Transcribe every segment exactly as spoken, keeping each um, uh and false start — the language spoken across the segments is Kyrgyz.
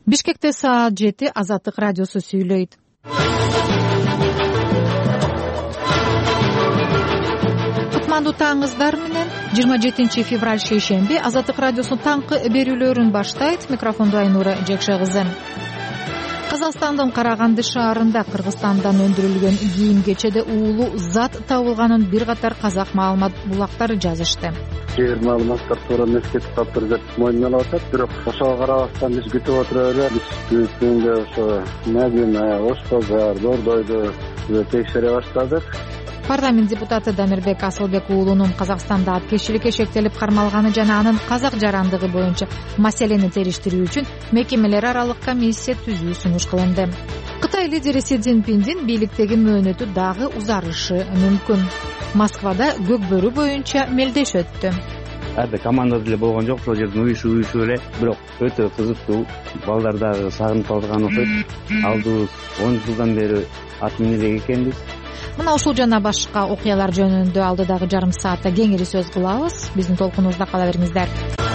Бишкекте саат жети. Азаттык радиосу сүйлөйт. Кутмандуу таңыңыздар менен жыйырма жетинчи февраль шейшемби Азаттык радиосунун таңкы берүүлөрүн баштайт. Микрофондо Айнура Жекше кызы. Казакстандын Караганды шаарында Кыргызстандан өндүрүлгөн кийим-кечеде уулуу зат табылганын бир катар казак маалымат булактары жазышты. Кээ бир маалыматтар туура эмес кетип калыптыр деп мойнолоп атат. Бирок ошого карабастан биз күтүп отуруп эле биз бүгүнкү ошо Мадина, Ош базар, Дордойду текшере баштадык. Парламент депутаты Дамирбек Асылбек уулунун Казакстанда апкерчиликке шектелип кармалганы жана анын казак жарандыгы боюнча маселени териштирүү үчүн мекемелер аралык комиссия түзүү сунуш кылынды. Кытай лидери Си Цзиньпиндин бийликтеги мөөнөтү дагы узарышы мүмкүн. Москвада көкбөрү боюнча мелдеш өттү. Ада команда деле болгон жок, ошол жерден уюшу уюшу эле, бирок өтө кызыктуу. Балдар дагы сагынып калган окуйт. Алдыбыз он жылдан бери ат минелек экенбиз. Мына ушул жана башка окуялар жөнүндө алдыдагы жарым саатта кеңири сөз кылабыз. Биздин толкунубузда кала бериңиздер.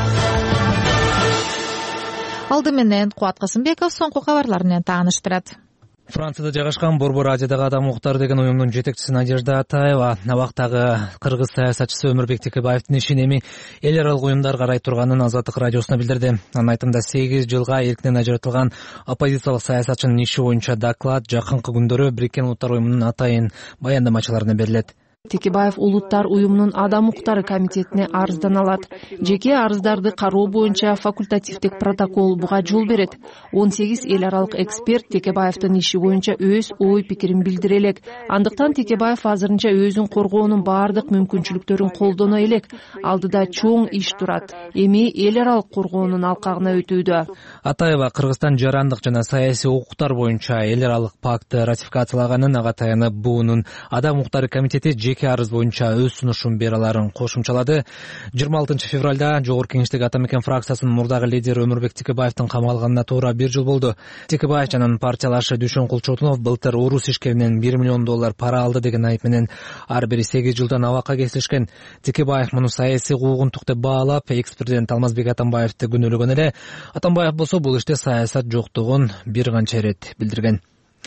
Алды менен Кубат Касымбеков соңку кабарлар менен тааныштырат. Францияда жайгашкан Борбор Азиядагы адам укуктары деген уюмдун жетекчиси Надежда Атаева абактагы кыргыз саясатчысы Өмүрбек Текебаевдин ишин эми эл аралык уюмдар карай турганын Азаттык радиосуна билдирди. Анын айтымында сегиз жылга эркинен ажыратылган оппозициялык саясатчынын иши боюнча доклад жакынкы күндөрү Бириккен Улуттар уюмунун атайын баяндамачыларына берилет. Текебаев Улуттар уюмунун адам укуктары комитетине арыздан алат. Жеке арыздарды кароо боюнча факультативдик протокол буга жол берет. он сегиз эл аралык эксперт Текебаевдин иши боюнча өз ой пикирин билдире элек. Андыктан Текебаев азырынча өзүн коргоонун баардык мүмкүнчүлүктөрүн колдоно элек. Алдыда чоң иш турат. Эми эл аралык коргоонун алкагына өтүүдө. Атаева Кыргызстан жарандык жана саясий укуктар боюнча эл аралык пактты ратификациялаганын, ага таянып буунун адам укуктары комитети жеке арыз боюнча өз сунушун бере аларын кошумчалады. жыйырма алтынчы февралда Жогорку Кеңештеги Атамекен фракциясынын мурдагы лидери Өмүрбек Текебаевдин камалганына туура бир жыл болду. Текебаев жана партиялашы Дүйшөн Кулчотунов былтыр Урус ишкеринен бир миллион доллар пара алды деген айып менен ар бири сегиз жылдан абакка кесилишкен. Текебаев муну саясий куугунтук деп баалап, экс-президент Алмазбек Атамбаевди күнөөлөгөн эле. Атамбаев болсо бул иште саясат жоктугун бир канча ирет билдирген.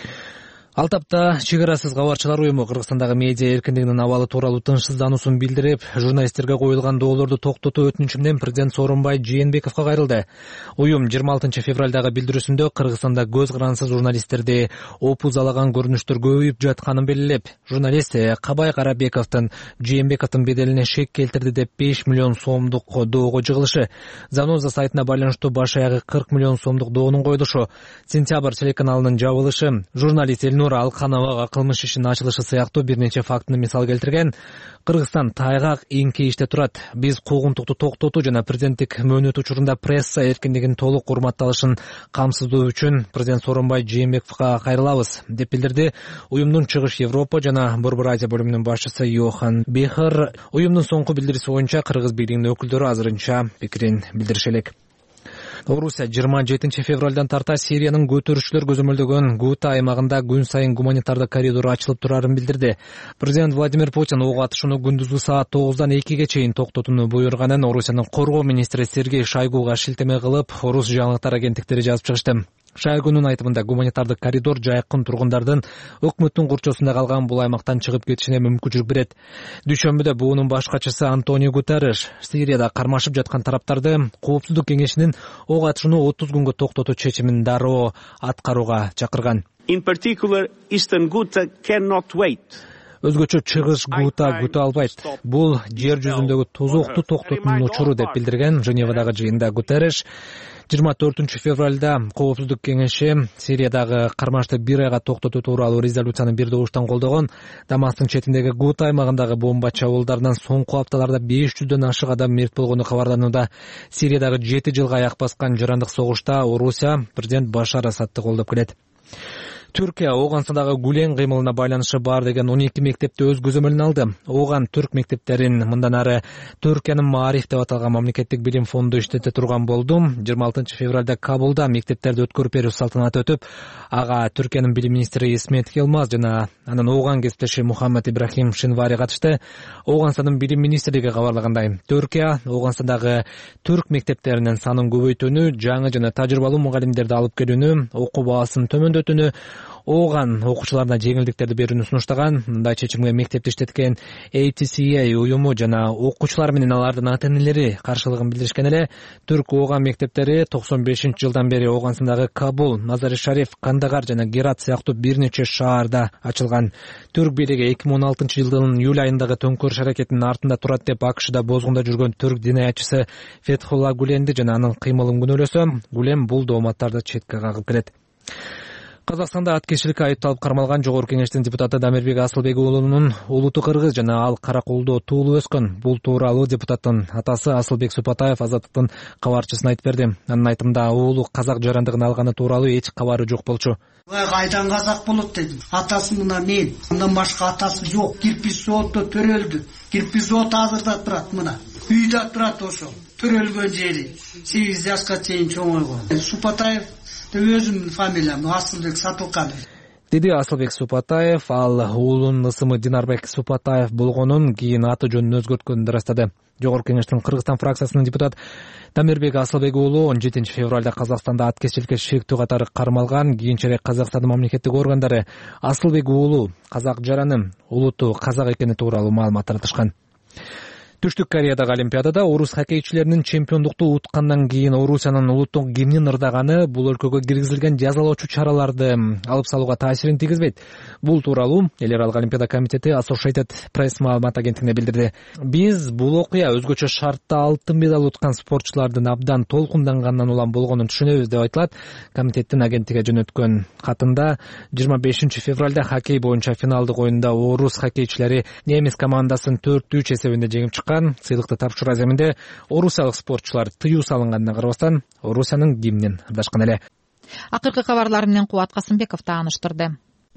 Ал тапта чек-арасыз кабарчылар уюму Кыргызстандагы медиа эркиндигинин абалы тууралуу тынчсыздануусун билдирип, журналисттерге коюлган доолорду токтотуу өтүнүчү менен президент Сооронбай Жээнбековго кайрылды. Уюм жыйырма алтынчы февралдагы билдирүүсүндө Кыргызстанда көз карансыз журналисттерди опузалаган көрүнүштөр көбөйүп жатканын белгилеп, журналист Кабай Карабековдун Жээнбековдун беделине шек келтирди деп беш миллион сомдук доого жыгылышы, Заноза сайтына байланыштуу баш аягы кырк миллион сомдук доонун коюлушу, Сентябрь телеканалынын жабылышы, журналист Элнура Алкановага кылмыш ишинин ачылышы сыяктуу бир нече фактыны мисал келтирген. Кыргызстан тайгак эңкейиште турат. Биз куугунтукту токтотуу жана президенттик мөөнөт учурунда пресса эркиндигинин толук урматталышын камсыздоо үчүн президент Сооронбай Жээнбековго кайрылабыз, деп билдирди уюмдун Чыгыш Европа жана Борбор Азия бөлүмүнүн башчысы Йохан Бехер. Уюмдун соңку билдирүүсү боюнча кыргыз бийлигинин өкүлдөрү азырынча пикирин билдириши элек. Орусия жыйырма жетинчи февралдан тарта Сириянын көтөрүшчүлөр көзөмөлдөгөн Гута аймагында күн сайын гуманитардык коридор ачылып турарын билдирди. Президент Владимир Путин ок атышууну күндүзгү саат тогуздан экиге чейин токтотууну буйруганын Орусиянын коргоо министри Сергей Шойгуга шилтеме кылып, орус жаңылыктар агенттиктери жазып чыгышты. Шойгунун айтымында гуманитардык коридор жайкын тургундардын өкмөттүн курчосунда калган бул аймактан чыгып кетишине мүмкүнчүлүк берет. Дүйшөмбүдө буунун башкачысы Антонио Гутерриш Сирияда кармашып жаткан тараптарды Коопсуздук кеңешинин ок атышууну отуз күнгө токтотуу чечимин дароо аткарууга чакырган. In particular, Eastern Ghouta cannot wait. Өзгөчө Чыгыш Гута күтө албайт. Бул жер жүзүндөгү тозокту токтотуунун учуру деп билдирген Женевадагы жыйында Гутерриш жыйырма төртүнчү февралда Коопсуздук кеңеши Сириядагы кармашты бир айга токтотуу тууралуу резолюцияны бир добуштан колдогон. Дамастын четиндеги Гута аймагындагы бомба чабуулдарынан соңку апталарда беш жүздөн ашык адам мерт болгону кабарланууда. Сириядагы жети жылга аяк баскан жарандык согушта Орусия президент Башар Асадты колдоп келет. Түркия Ооганстандагы Гүлен кыймылына байланышы бар деген он эки мектепти өз көзөмөлүнө алды. Ооган түрк мектептерин мындан ары Түркиянын Маариф деп аталган мамлекеттик билим фонду иштете турган болду. жыйырма алтынчы февралда Кабулда мектептерди өткөрүп берүү салтанаты өтүп, ага Түркиянын билим министри Исмет Келмаз жана анын Ооган кесиптеши Мухаммед Ибрахим Шинвари катышты. Ооганстандын билим министрлиги кабарлагандай, Түркия Ооганстандагы түрк мектептеринин санын көбөйтүүнү, жаңы жана тажрыйбалуу мугалимдерди алып келүүнү, окуу баасын төмөндөтүүнү, Ооган окуучуларына жеңилдиктерди берүүнү сунуштаган. Мындай чечимге мектепти иштеткен A T C A уюму жана окуучулар менен алардын ата-энелери каршылыгын билдиришкен эле. Түрк Ооган мектептери токсон бешинчи жылдан бери Ооганстандагы Кабул, Мазари-Шариф, Кандагар жана Герат сыяктуу бир нече шаарда ачылган. Түрк бийлиги эки миң он алтынчы жылдын июль айындагы төңкөрүш аракетинин артында турат деп АКШда бозгунда жүргөн түрк динаятчысы Фетхулла Гүленди жана анын кыймылын күнөөлөсө, Гүлен бул дооматтарды четке кагып келет. Казакстанда аткезчиликке айыпталып кармалган Жогорку Кеңештин депутаты Дамирбек Асылбек уулунун улуту кыргыз жана ал Каракулдо туулуп өскөн. Бул тууралуу депутаттын атасы Асылбек Супатаев Азаттыктын кабарчысына айтып берди. Анын айтымында уулу казак жарандыгын алганы тууралуу эч кабары жок болчу. Кайдан казак болот дедим. Атасы мына мен. Андан башка атасы жок. Кирпич заводдо төрөлдү. Кирпич завод азырда турат мына. Үйдө турат ошо. Төрөлгөн жери. сегиз жашка чейин чоңойгон. Супатаев өзүмдүн фамилиям Асылбек Сатылканов деди Асылбек Супатаев. Ал уулунун ысымы Динарбек Супатаев болгонун, кийин аты жөнүн өзгөрткөнүн ырастады. Жогорку Кеңештин Кыргызстан фракциясынын депутат Дамирбек Асылбек уулу он жетинчи февралда Казакстанда аткезчиликке шектүү катары кармалган. Кийинчерээк Казакстандын мамлекеттик органдары Асылбек уулу казак жараны, улуту казак экени тууралуу маалымат таратышкан. Түштүк Кореядагы Олимпиадада орус хоккейчилеринин чемпиондукту уткандан кийин Орусиянын улуттук гимнин ырдаганы бул өлкөгө киргизилген жазалоочу чараларды алып салууга таасирин тийгизбейт. Бул тууралуу Эл аралык Олимпиада комитети Associated Press маалымат агенттигине билдирди. Биз бул окуя өзгөчө шартта алтын медаль уткан спортчулардын абдан толкунданганынан улам болгонун түшүнөбүз деп айтылат. Комитеттин агенттикке жөнөткөн катында жыйырма бешинчи февралда хоккей боюнча финалдык оюнда орус хоккейчилери немис командасын төрт үч эсебинде жеңип чыккан. Сыйлыкты тапшыруу аземинде орусиялык спортчулар тыюу салынганына карабастан Орусиянын гимнин ырдашкан эле. Акыркы кабарлар менен Кубат Касымбеков тааныштырды.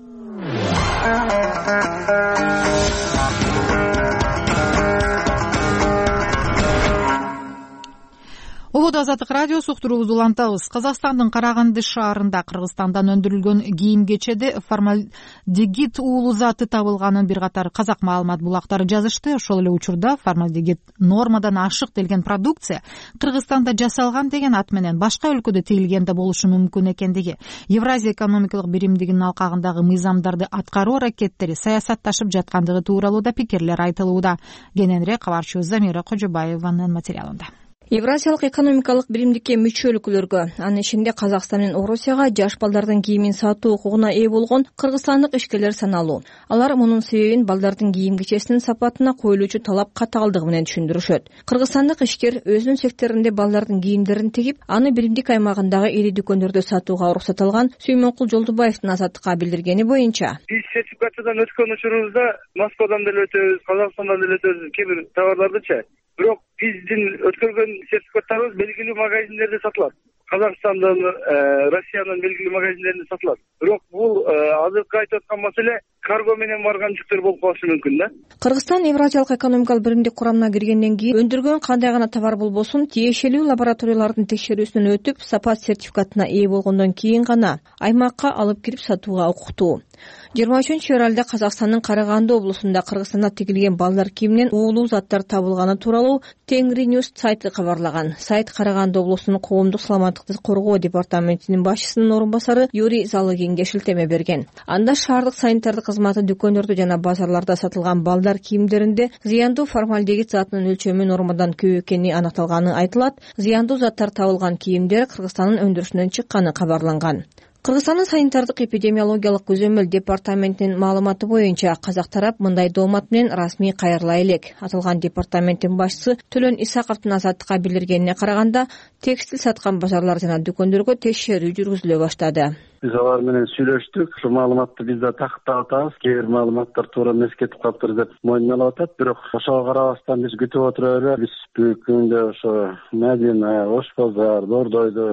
Ободо Азаттык радиосу уктуруубузду улантабыз. Казакстандын Караганды шаарында Кыргызстандан өндүрүлгөн кийим кечеде формальдегид уулу заты табылганын бир катар казак маалымат булактары жазышты. Ошол эле учурда формальдегид нормадан ашык делген продукция Кыргызстанда жасалган деген ат менен башка өлкөдө тигилген да болушу мүмкүн экендиги, Евразия экономикалык биримдигинин алкагындагы мыйзамдарды аткаруу аракеттери саясатташып жаткандыгы тууралуу да пикирлер айтылууда. Кененирээк кабарчыбыз Замира Кожобаеванын материалында. Евразиялык экономикалык биримдикке мүчө өлкөлөргө, анын ичинде Казакстан менен Орусияга жаш балдардын кийимин сатуу укугуна ээ болгон кыргызстандык ишкерлер саналуу. Алар мунун себебин балдардын кийим кечесинин сапатына коюлуучу талап катаалдыгы менен түшүндүрүшөт. Кыргызстандык ишкер өзүнүн секторунда балдардын кийимдерин тигип, аны биримдик аймагындагы ири дүкөндөрдө сатууга уруксат алган Сүймөнкул Жолдубаевдин Азаттыкка билдиргени боюнча, биз сертификациядан өткөн учурубузда Москвадан деле өтөбүз, Казакстандан деле өтөбүз, кээ бир товарлардычы. Бирок биздин өткөргөн сертификаттарыбыз белгилүү магазиндерде сатылат. Казакстандын, Россиянын белгилүү магазиндеринде сатылат. Бирок бул азыркы айтып аткан маселе карго менен барган жүктөр болуп калышы мүмкүн да. Кыргызстан Евразиялык экономикалык биримдик курамына киргенден кийин өндүргөн кандай гана товар болбосун тиешелүү лабораториялардын текшерүүсүнөн өтүп, сапат сертификатына ээ болгондон кийин гана аймакка алып кирип сатууга укуктуу. жыйырма үчүнчү февралда Казакстандын Караганды облусунда Кыргызстанда тигилген балдар кийиминен уулуу заттар табылганы тууралуу Тенгри Ньюс сайты кабарлаган. Сайт Караганды облусунун коомдук саламаттыкты коргоо департаментинин башчысынын орун басары Юрий Залыгинге шилтеме берген. Анда шаардык санитардык кызматы дүкөндөрдө жана базарларда сатылган балдар кийимдеринде зыяндуу формальдегид затынын өлчөмү нормадан көп экени аныкталганы айтылат. Зыяндуу заттар табылган кийимдер Кыргызстандын өндүрүшүнөн чыкканы кабарланган. Кыргызстандын санитардык эпидемиологиялык көзөмөл департаментинин маалыматы боюнча казак тарап мындай доомат менен расмий кайрыла элек. Аталган департаменттин башчысы Төлөн Исаковдун Азаттыкка билдиргенине караганда, текстил саткан базарлар жана дүкөндөргө текшерүү жүргүзүлө баштады. Биз алар менен сүйлөштүк. Ошо маалыматты биз да тактап атабыз. Кээ бир маалыматтар туура эмес кетип калыптыр деп моюнналап атат. Бирок ошого карабастан биз күтүп отура эле. Биз бүгүн күндө ошо Мадина, Ош базар, Дордойду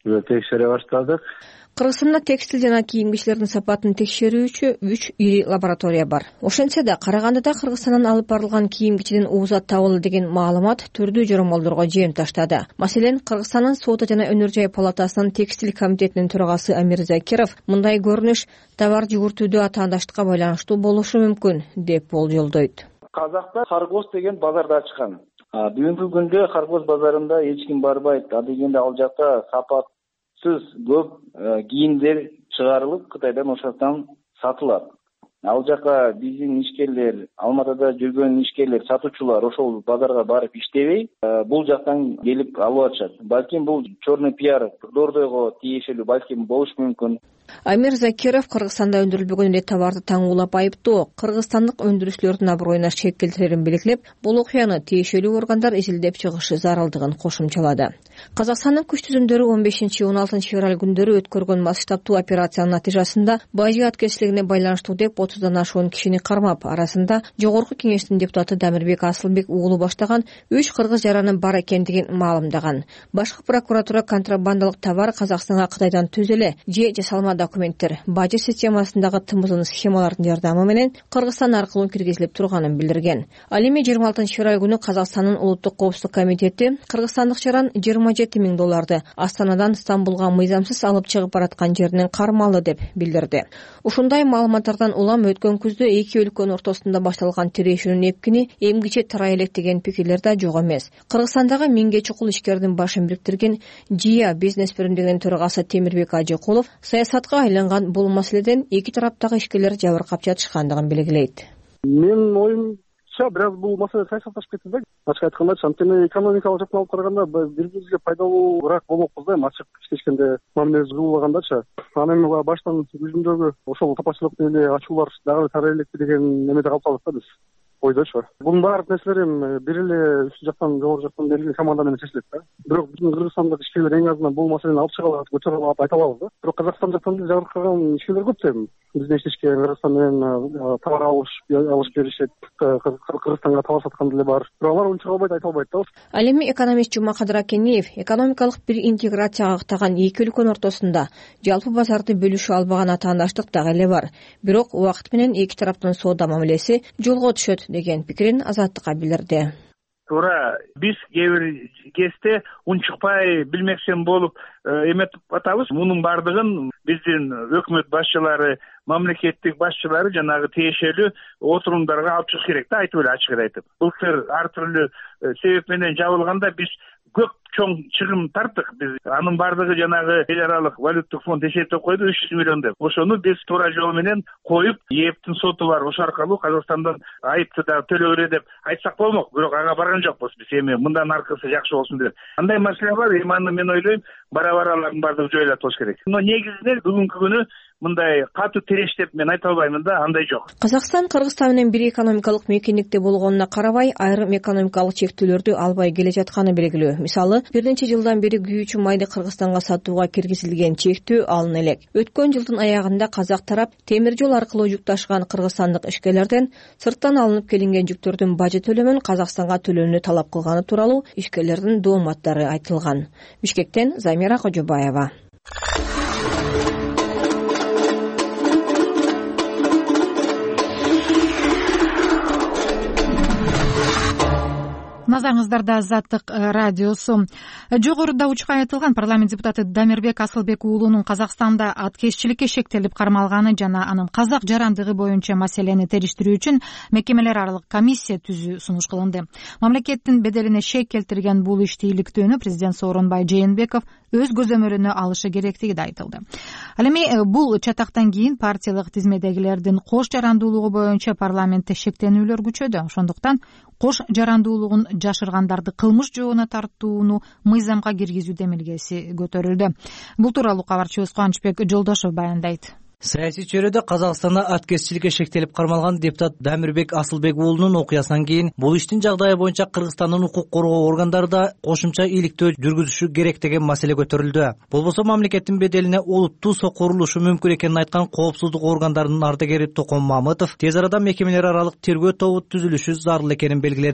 текшере баштадык. Кыргызстанда текстил жана кийим кичилердин сапатын текшерүүчү үч ири лаборатория бар. Ошентсе да Карагандыда Кыргызстандан алып барылган кийим кичиден уузат табылды деген маалымат түрдүү жоромолдорго жем таштады. Маселен, Кыргызстандын соода жана өнөр жай палатасынын текстил комитетинин төрагасы Амир Закиров мындай көрүнүш товар жүгүртүүдө атаандаштыкка байланыштуу болушу мүмкүн деп болжолдойт. Казакта Харгоз деген базарда ачкан. Бүгүнкү күндө Харгоз базарында эч ким барбайт. А дегенде ал жакта сапат сыз көп кийимдер чыгарылып Кытайдан ошоктон сатылат. Ал жака биздин ишкерлер, Алматыда жүргөн ишкерлер, сатуучулар ошол базарга барып иштебей, бул жактан келип алып атышат. Балким бул черный пиар Дордойго тиешелүү балким болушу мүмкүн. Амир Закиров Кыргызстанда өндүрүлбөгөн эле товарды таңуулап айыптоо кыргызстандык өндүрүүчүлөрдүн аброюна шек келтирерин белгилеп, бул окуяны тиешелүү органдар изилдеп чыгышы зарылдыгын кошумчалады. Казакстандын күч түзүмдөрү он бешинчи он алтынчы февраль күндөрү өткөргөн масштабтуу операциянын натыйжасында бажы аткезчилигине байланыштуу деп отуздан ашуун кишини кармап, арасында Жогорку Кеңештин депутаты Дамирбек Асылбек уулу баштаган үч кыргыз жараны бар экендигин маалымдаган. Башкы прокуратура контрабандалык товар Казакстанга Кытайдан түз эле же жасалма документтер бажы системасындагы тымыздын схемалардын жардамы менен Кыргызстан аркылуу киргизилип турганын билдирген. Ал эми жыйырма алтынчы февраль күнү Казакстандын улуттук коопсуздук комитети кыргызстандык жаран жыйырма жети миң долларды Астанадан Стамбулга мыйзамсыз алып чыгып бараткан жеринен кармалды деп билдирди. Ушундай маалыматтардан улам өткөн күздө эки өлкөнүн ортосунда башталган тирешүүнүн эпкини эмгиче тарай элек деген пикирлер да жок эмес. Кыргызстандагы миңге чукул ишкердин башын бириктирген Жия бизнес биримдигинин төрагасы Темирбек Ажыкулов саясатка айланган бул маселеден эки тараптагы ишкерлер жабыркап жатышкандыгын белгилейт. Менин оюмча бир аз бул маселе саясатташып кетти да. Ачык айтканда, анткени экономикалык жактан алып караганда бири бирибизге пайдалуураак болмокпуз да, ачык иштешкенде мамилебиз кылбагандачы. Анан эми баштан жүзүндөгү ошол тапачылык эле ачуулар дагы тарай элекпи деген немеде калып калдык да биз. Ойдочу. Бунун баардык нерселер эми бир эле үстү жактан, жогору жактан берилген команда менен чечилет да. Бирок биздин Кыргызстандагы ишкерлер эң азынан бул маселени алып чыга алат, көтөрүп алып айта алабыз да. Бирок Казакстан жактан жабыркаган ишкерлер көп да эми. Биздин иштешкен Кыргызстан менен товар алыш алыш беришет, Кыргызстанга товар саткан деле бар. Бирок алар унча албайт, айта албайт да. Ал эми экономист Жумакадыр Акенеев экономикалык бир интеграцияга ыктаган эки өлкөнүн ортосунда жалпы базарды бөлүшө албаган атаандаштык дагы эле бар. Бирок убакыт менен эки тараптын соода мамилеси жолго түшөт деген пикирин Азаттыкка билдирди. Туура, биз кээ бир кезде унчукпай билмексен болуп эметип атабыз. Мунун баардыгын биздин өкмөт башчылары, мамлекеттик башчылары жанагы тиешелүү отурумдарга алып чыгыш керек да, айтып эле ачык айтып. Былтыр ар түрлүү себеп менен жабылганда биз көп чоң чыгым тарттык. Биз анын баардыгы жанагы эл аралык валюттук фонд эсептеп койду үч жүз миллион деп. Ошону биз туура жол менен коюп, ээптин соту бар, ошол аркылуу Казакстандан айыпты да төлөгүлө деп айтсак болмок. Бирок ага барган жокпуз биз. Эми мындан аркысы жакшы болсун деп. Андай маселе бар, эми аны мен ойлойм бара-баралардын баардыгы жоюлат болуш керек. Но негизинен бүгүнкү күнү мындай катуу тиреш деп мен айта албаймын да, андай жок. Казакстан Кыргызстан менен бир экономикалык мейкиндикте болгонуна карабай, айрым экономикалык чектөөлөрдү албай келе жатканы белгилүү. Мисалы, бир нече жылдан бери күйүүчү майды Кыргызстанга сатууга киргизилген чектөө алына элек. Өткөн жылдын аягында казак тарап темир жол аркылуу жүк ташыган кыргызстандык ишкерлерден сырттан алынып келинген жүктөрдүн бажы төлөмүн Казакстанга төлөөнү талап кылганы тууралуу ишкерлердин дооматтары айтылган. Бишкектен Замира Кожобаева. Назарыңыздарда Азаттык радиосу. Жогоруда учка айтылган парламент депутаты Дамирбек Асылбек уулунун Казакстанда аткезчиликке шектелип кармалганы жана анын казак жарандыгы боюнча маселени териштирүү үчүн мекемелер аралык комиссия түзүү сунуш кылынды. Мамлекеттин беделине шек келтирген бул ишти иликтөөнү президент Сооронбай Жээнбеков өз көзөмөлүнө алышы керектиги да айтылды. Ал эми бул чатактан кийин партиялык тизмедегилердин кош жарандуулугу боюнча парламентте шектенүүлөр күчөдү. Ошондуктан кош жарандуулугун жашыргандарды кылмыш жообуна тартууну мыйзамга киргизүү демилгеси көтөрүлдү. Бул тууралуу кабарчыбыз Кубанычбек Жолдошов баяндайт. Саясий чөйрөдө Казакстанда аткезчиликке шектелип кармалган депутат Дамирбек Асылбек уулунун окуясынан кийин бул иштин жагдайы боюнча Кыргызстандын укук коргоо органдары да кошумча иликтөө жүргүзүшү керек деген маселе көтөрүлдү. Болбосо мамлекеттин беделине олуттуу сокурулушу мүмкүн экенин айткан коопсуздук органдарынын ардагери Токон Мамытов тез арада мекемелер аралык тергөө тобу түзүлүшү зарыл экенин белгиледи.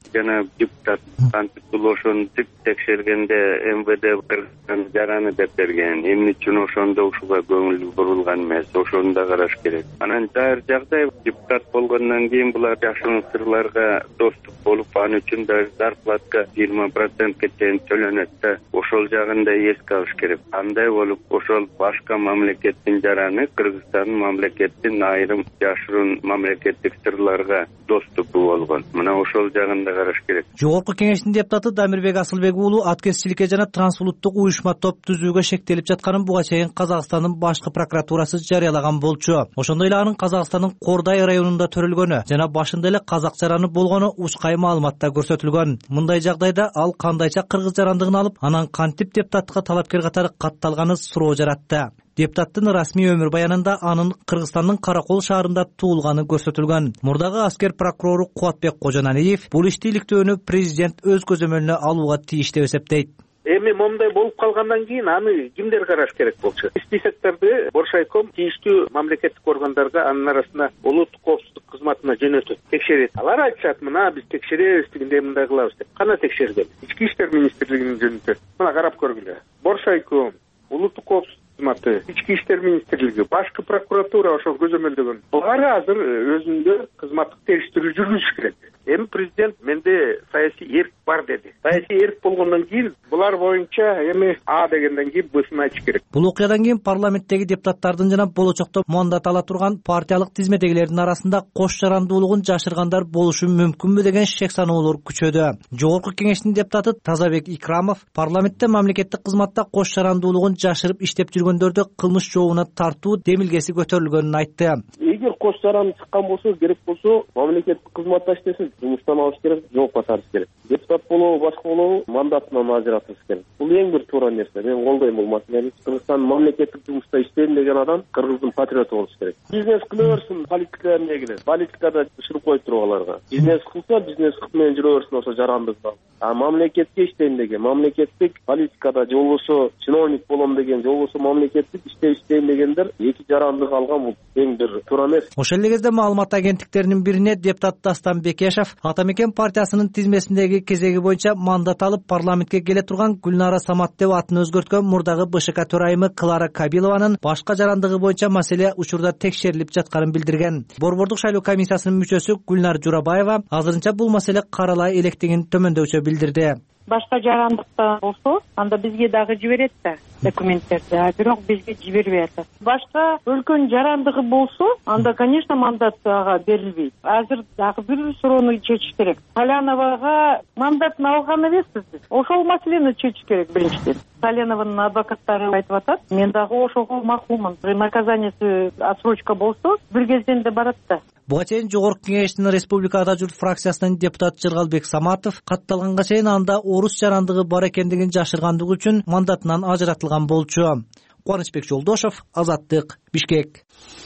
жана депутат кантип бул ошону текшергенде эм вэ дэ Кыргызстан жараны деп берген. Эмне үчүн ошондо ушуга көңүл бурулган эмес, ошону да караш керек. Анан жайыр жагдай депутат болгондон кийин булар жашыруун сырларга доступ болуп, аны үчүн да зарплатка жыйырма процентке чейин төлөнөт да, ошол жагын да эске алыш керек. Кандай болуп ошол башка мамлекеттин жараны Кыргызстандын мамлекеттин айрым жашыруун мамлекеттик сырларга доступу болгон. Мына ошол жагын да караш керек. Жогорку кеңештин депутаты Дамирбек Асылбек уулу аткезчиликке жана трансулуттук уюшма топ түзүүгө шектелип жатканын буга чейин Казакстандын башкы прокуратурасы жарыялаган болчу. Ошондой эле анын Казакстандын Кордай районунда төрөлгөнү жана башында эле казак жараны болгону ушкай маалыматта көрсөтүлгөн. Мындай жагдайда ал кандайча кыргыз жарандыгын алып, анан кантип депутаттыкка талапкер катары катталганы суроо жаратты. Депутаттын расмий өмүр баянында анын Кыргызстандын Каракол шаарында туулганы көрсөтүлгөн. Мурдагы аскер прокурору Кубатбек Кожоналиев бул ишти иликтөөнү президент өз көзөмөлүнө алууга тийиш деп эсептейт. Эми момундай болуп калгандан кийин аны кимдер караш керек болчу? Списокторду Боршайком тийиштүү мамлекеттик органдарга, анын арасында улуттук коопсуздук кызматына жөнөтөт, текшерет. Алар айтышат, мына биз текшеребиз, тигиндей мындай кылабыз деп. Кана текшерген? Ички иштер министрлигинин жөнүндө. Мына карап көргүлө. Боршайком, улуттук коопсуздук кызматы, ички иштер министрлиги, башкы прокуратура ошол көзөмөлдөгөн. Булар азыр өзүндө кызматтык териштирүү жүргүзүш керек. Эми президент менде саясий эрк бар деди. Саясий эрк болгондон кийин булар боюнча эми А дегенден кийин Б'сын айтыш керек. Бул окуядан кийин парламенттеги депутаттардын жана болочокто мандат ала турган партиялык тизмедегилердин арасында кош жарандуулугун жашыргандар болушу мүмкүнбү деген шек саноолор күчөдү. Жогорку кеңештин депутаты Тазабек Икрамов парламентте мамлекеттик кызматта кош жарандуулугун жашырып иштеп жүргөндөрдү кылмыш жообуна тартуу демилгеси көтөрүлгөнүн айтты. Эгер кош жаран чыккан болсо, керек болсо, мамлекеттик кызматта иштесе жумуштан алыш керек, жоопко тартыш керек. Депутат болобу, башка болобу, мандатынан ажыратыш керек. Бул эң бир туура нерсе. Мен колдойм бул маселени. Кыргызстан мамлекеттик жумушта иштейм деген адам Кыргыздын патриоту болуш керек. Бизнес кыла берсин, политика эмне келет? Политикада ышырып коюп туруп аларга. Бизнес кылса, бизнес кылып менен жүрө берсин ошо жарандыгы. А мамлекетке иштейм деген, мамлекеттик политикада же болбосо чиновник болом деген, же болбосо мамлекеттик иште иштейм дегендер эки жарандык алган, бул эң бир туура эмес. Ошол эле кезде маалымат агенттиктеринин бирине депутат Дастан Бекешев Атамекен партиясынын тизмесиндеги кезеги боюнча мандат алып парламентке келе турган Гүлнара Самат деп атын өзгөрткөн мурдагы Бэ Ш К төрайымы Клара Кабилованын башка жарандыгы боюнча маселе учурда текшерилип жатканын билдирген. Борбордук шайлоо комиссиясынын мүчөсү Гүлнар Журабаева азырынча бул маселе каралай электигин төмөндөүчө билдирди. Башка жарандыкта болсо, анда бизге дагы жиберет да документтерди, а бирок бизге жибербей атат. Башка өлкөнүн жарандыгы болсо, анда, конечно, мандат ага берилбейт. Азыр дагы бир суроону чечиш керек. Саляновага мандатын алган эмеспиз биз. Ошол маселени чечиш керек биринчиден. Салянованын адвокаттары айтып атат, мен дагы ошого макулмун. Наказаниясы отсрочка болсо, бир кезден да барат да. Буга чейин Жогорку кеңештин Республика Ата журт фракциясынын депутаты Жыргалбек Саматов катталганга чейин анда орус жарандыгы бар экендигин жашыргандыгы үчүн мандатынан ажыратылган болчу. Кубанычбек Жолдошов, Азаттык, Бишкек.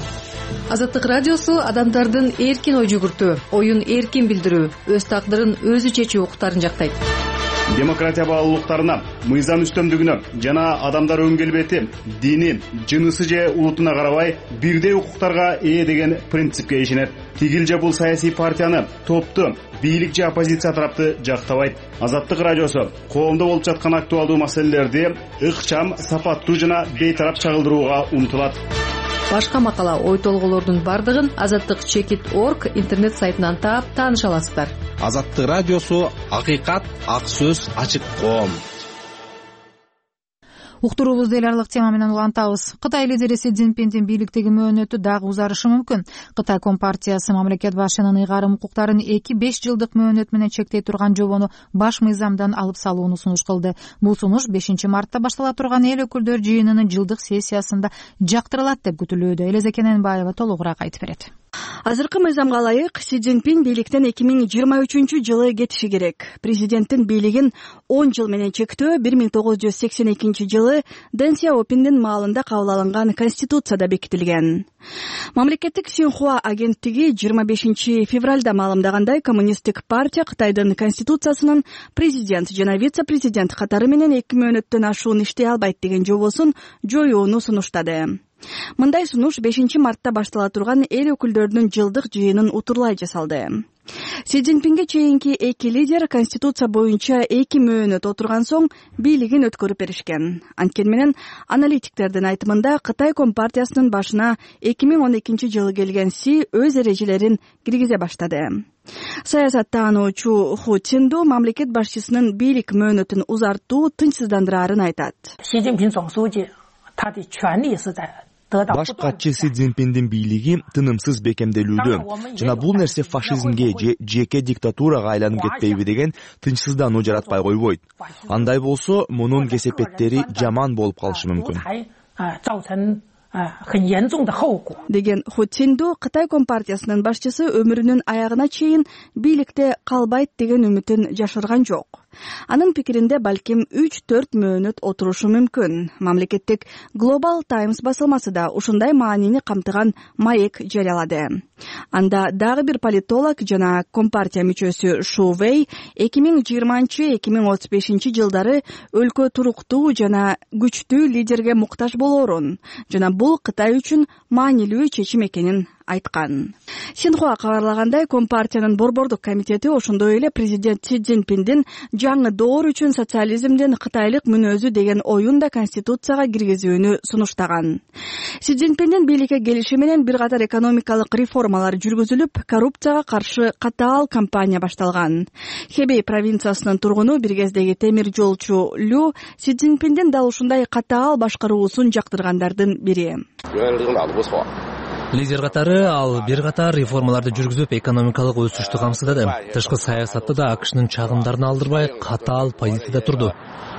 Азаттык радиосу адамдардын эркин ой жүгүртүү, оюн эркин билдирүү, өз тагдырын өзү чечүү укуктарын жактайт. Демократия баалуулуктарына, мыйзам үстөмдүгүнө жана адамдар өң келбети, дини, жынысы же улутуна карабай бирдей укуктарга ээ деген принципке ишенет. Тигил же бул саясий партияны, топту, бийлик же оппозиция тарапты жактабайт. Азаттык радиосу коомдо болуп жаткан актуалдуу маселелерди ыкчам, сапаттуу жана бейтарап чагылдырууга умтулат. Башка макала, ой толгоолордун бардыгын азаттык чекит точка орг интернет сайтынан таап тааныша аласыздар. Азаттык радиосу акыйкат, ак сөз, ачык коом. Уктуруубузду эл аралык тема менен улантабыз. Кытай лидери Си Цзиньпиндин бийликтеги мөөнөтү дагы узарышы мүмкүн. Кытай Компартиясы мамлекет башчынын ыйгарым укуктарын эки беш жылдык мөөнөт менен чектей турган жобону баш мыйзамдан алып салууну сунуш кылды. Бул сунуш бешинчи мартта баштала турган эл өкүлдөр жыйынынын жылдык сессиясында жактырылат деп күтүлүүдө. Элезе Кененбаева толугураак айтып берет. Азыркы мыйзамга ылайык Си Цзиньпин бийликтен эки миң жыйырма үчүнчү жылы кетиши керек. Президенттин бийлигин он жыл менен чектөө бир миң тогуз жүз сексен экинчи жылы Дэн Сяопиндин маалында кабыл алынган Конституцияда бекитилген. Мамлекеттик Синьхуа агенттиги жыйырма бешинчи февралда маалымдагандай, Коммунисттик партия Кытайдын Конституциясынын президент жана вице-президент катары менен эки мөөнөттөн ашуун иштей албайт деген жобосун жоюуну сунуштады. Мындай сунуш бешинчи мартта баштала турган эл өкүлдөрүнүн жылдык жыйынын утурлай жасалды. Си Цзиньпинге чейинки эки лидер конституция боюнча эки мөөнөт отурган соң бийлигин өткөрүп беришкен. Анткени менен аналитиктердин айтымында Кытай Компартиясынын башына эки миң он экинчи жылы келген Си өз эрежелерин киргизе баштады. Саясаттаануучу Ху Цинду мамлекет башчысынын бийлик мөөнөтүн узартуу тынчсыздандырарын айтат. Баш катчы Си Цзиньпиндин бийлиги тынымсыз бекемделүүдө жана бул нерсе фашизмге же жеке диктатурага айланып кетпейби деген тынчсыздануу жаратпай койбойт. Андай болсо мунун кесепеттери жаман болуп калышы мүмкүн. деген Ху Цинду Кытай Компартиясынын башчысы өмүрүнүн аягына чейин бийликте калбайт деген үмүтүн жашырган жок. Анын пикиринде балким үч төрт мөөнөт отурушу мүмкүн. Мамлекеттик Global Times басылмасы да ушундай маанини камтыган маек жарыялады. Анда дагы бир политолог жана Компартия мүчөсү Шу Вэй эки миң жыйырманчы эки миң отуз бешинчи жылдары өлкө туруктуу жана күчтүү лидерге муктаж болоорун жана бул Кытай үчүн маанилүү чечим экенин айткан. Синхуа кабарлагандай, Компартиянын борбордук комитети ошондой эле президент Си Цзиньпиндин жаңы доор үчүн социализмден кытайлык мүнөзү деген оюн да конституцияга киргизүүнү сунуштаган. Си Цзиньпиндин бийликке келиши менен бир катар экономикалык реформалар жүргүзүлүп, коррупцияга каршы катаал кампания башталган. Хэбэй провинциясынын тургуну бир кездеги темир жолчу Лю Си Цзиньпиндин дал ушундай катаал башкаруусун жактыргандардын бири. Лидер катары ал бир катар реформаларды жүргүзүп, экономикалык өсүштү камсыздады. Тышкы саясатта да АКШнын чагымдарын алдырбай, катаал позицияда турду.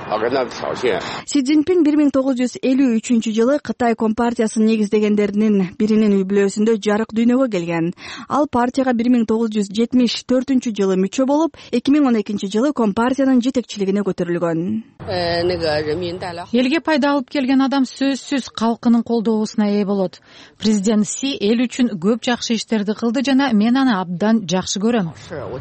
Си Цзиньпин бир миң тогуз жүз элүү үчүнчү жылы Кытай Компартиясын негиздегендеринин биринин үй бүлөсүндө жарык дүйнөгө келген. Ал партияга бир миң тогуз жүз жетимиш төртүнчү жылы мүчө болуп, эки миң он экинчи жылы Компартиянын жетекчилигине көтөрүлгөн. Элге пайда алып келген адам сөзсүз калкынын колдоосуна ээ болот. Президент Си эл үчүн көп жакшы иштерди кылды жана мен аны абдан жакшы көрөм.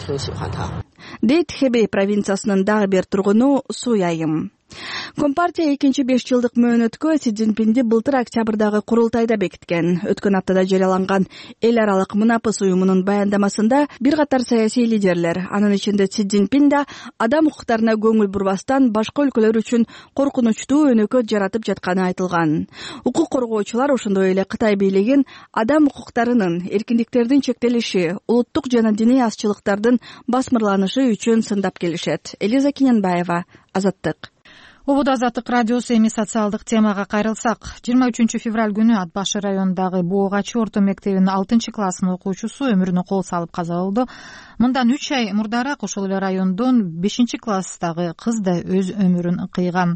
дейт Хэбэй провинциясынын дагы бир тургуну Суяйым. Компартия экинчи беш жылдык мөөнөткө Си Цзиньпинди былтыр октябрдагы курултайда бекиткен. Өткөн аптада жарыяланган эл аралык мунапыс уюмунун баяндамасында бир катар саясий лидерлер, анын ичинде Си Цзиньпин да адам укуктарына көңүл бурбастан башка өлкөлөр үчүн коркунучтуу өнөкөт жаратып жатканы айтылган. Укук коргоочулар ошондой эле Кытай бийлигин адам укуктарынын, эркиндиктердин чектелиши, улуттук жана диний азчылыктардын басмырланышы үчүн сындап келишет. Элиза Киненбаева, Азаттык. Убуда Азаттык радиосу. Эми социалдык темага кайрылсак, жыйырма үчүнчү февраль күнү Ат башы районундагы Боогачы орто мектебинин алтынчы класстын окуучусу өмүрүнө кол салып каза болду. Мындан үч ай мурдараак ошол эле райондон бешинчи класстагы кыз да өз өмүрүн кыйган.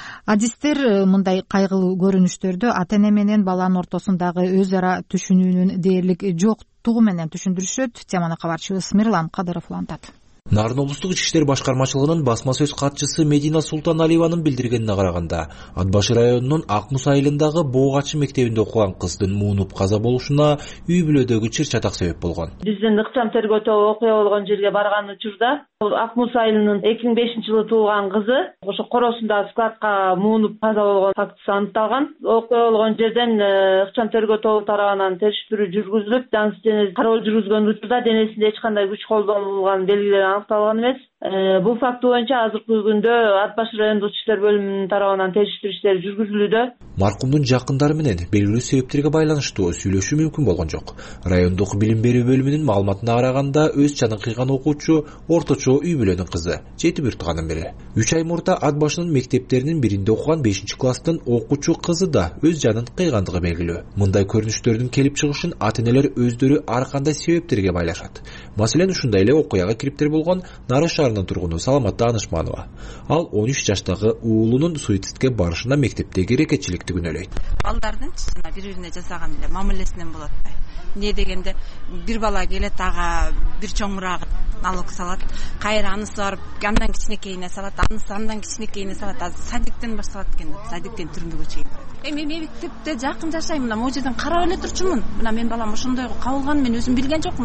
Адистер мындай кайгылуу көрүнүштөрдү ата-эне менен баланын ортосундагы өз ара түшүнүүнүн дээрлик жоктугу менен түшүндүрүшөт. Теманы кабарчыбыз Мирлан Кадыров улантат. Нарын облустук ички иштер башкармачылыгынын басма сөз катчысы Медина Султаналиеванын билдиргенине караганда, Ат башы районунун Ак Муса айылындагы Боогачы мектебинде окуган кыздын муунуп каза болушуна үй бүлөдөгү чыр чатак себеп болгон. Биздин ыкчам тергөө тобу окуя болгон жерге барган учурда Ак Муса айылынын эки миң бешинчи жылы туулган кызы ошо коросундагы складка муунуп каза болгон фактысы аныкталган. Окуя болгон жерден ыкчам тергөө тобу тарабынан териштирүү жүргүзүлүп, жансыз дене кароо жүргүзгөн учурда денесинде эч кандай күч колдонулган белгилер аныкталган эмес. Бул факт боюнча азыркы күндө Ат башы райондук ички иштер бөлүмүнүн тарабынан териштирүү иштери жүргүзүлүүдө. Маркумдун жакындары менен белгилүү себептерге байланыштуу сүйлөшүү мүмкүн болгон жок. Райондук билим берүү бөлүмүнүн маалыматына караганда, өз жанын кыйган окуучу орточо үй бүлөнүн кызы, жети бир тууганын бири. үч ай мурда Ат башынын мектептеринин биринде окуган бешинчи класстын окуучу кызы да өз жанын кыйгандыгы белгилүү. Мындай көрүнүштөрдүн келип чыгышын ата-энелер өздөрү ар кандай себептерге байлашат. Маселен, ушундай эле окуяга кириптер болгон Нары шаарынын тургуну Саламат Данышманова. Ал он үч жаштагы уулунун суицидке барышына мектептеги рекетчиликти күнөөлөйт. Балдардын бири-бирине жасаган эле мамилесинен болот. Эмне дегенде бир бала келет, ага бир чоңураагы налог салат, кайра анысы барып андан кичинекейине салат, анысы андан кичинекейине салат. Садиктен башталат экен, садиктен түрмөгө чейин. эми мектепте жакын жашайм, мына могу жерден карап эле турчумун. Мына менин балам ошондой кабылганын мен өзүм билген жокмун.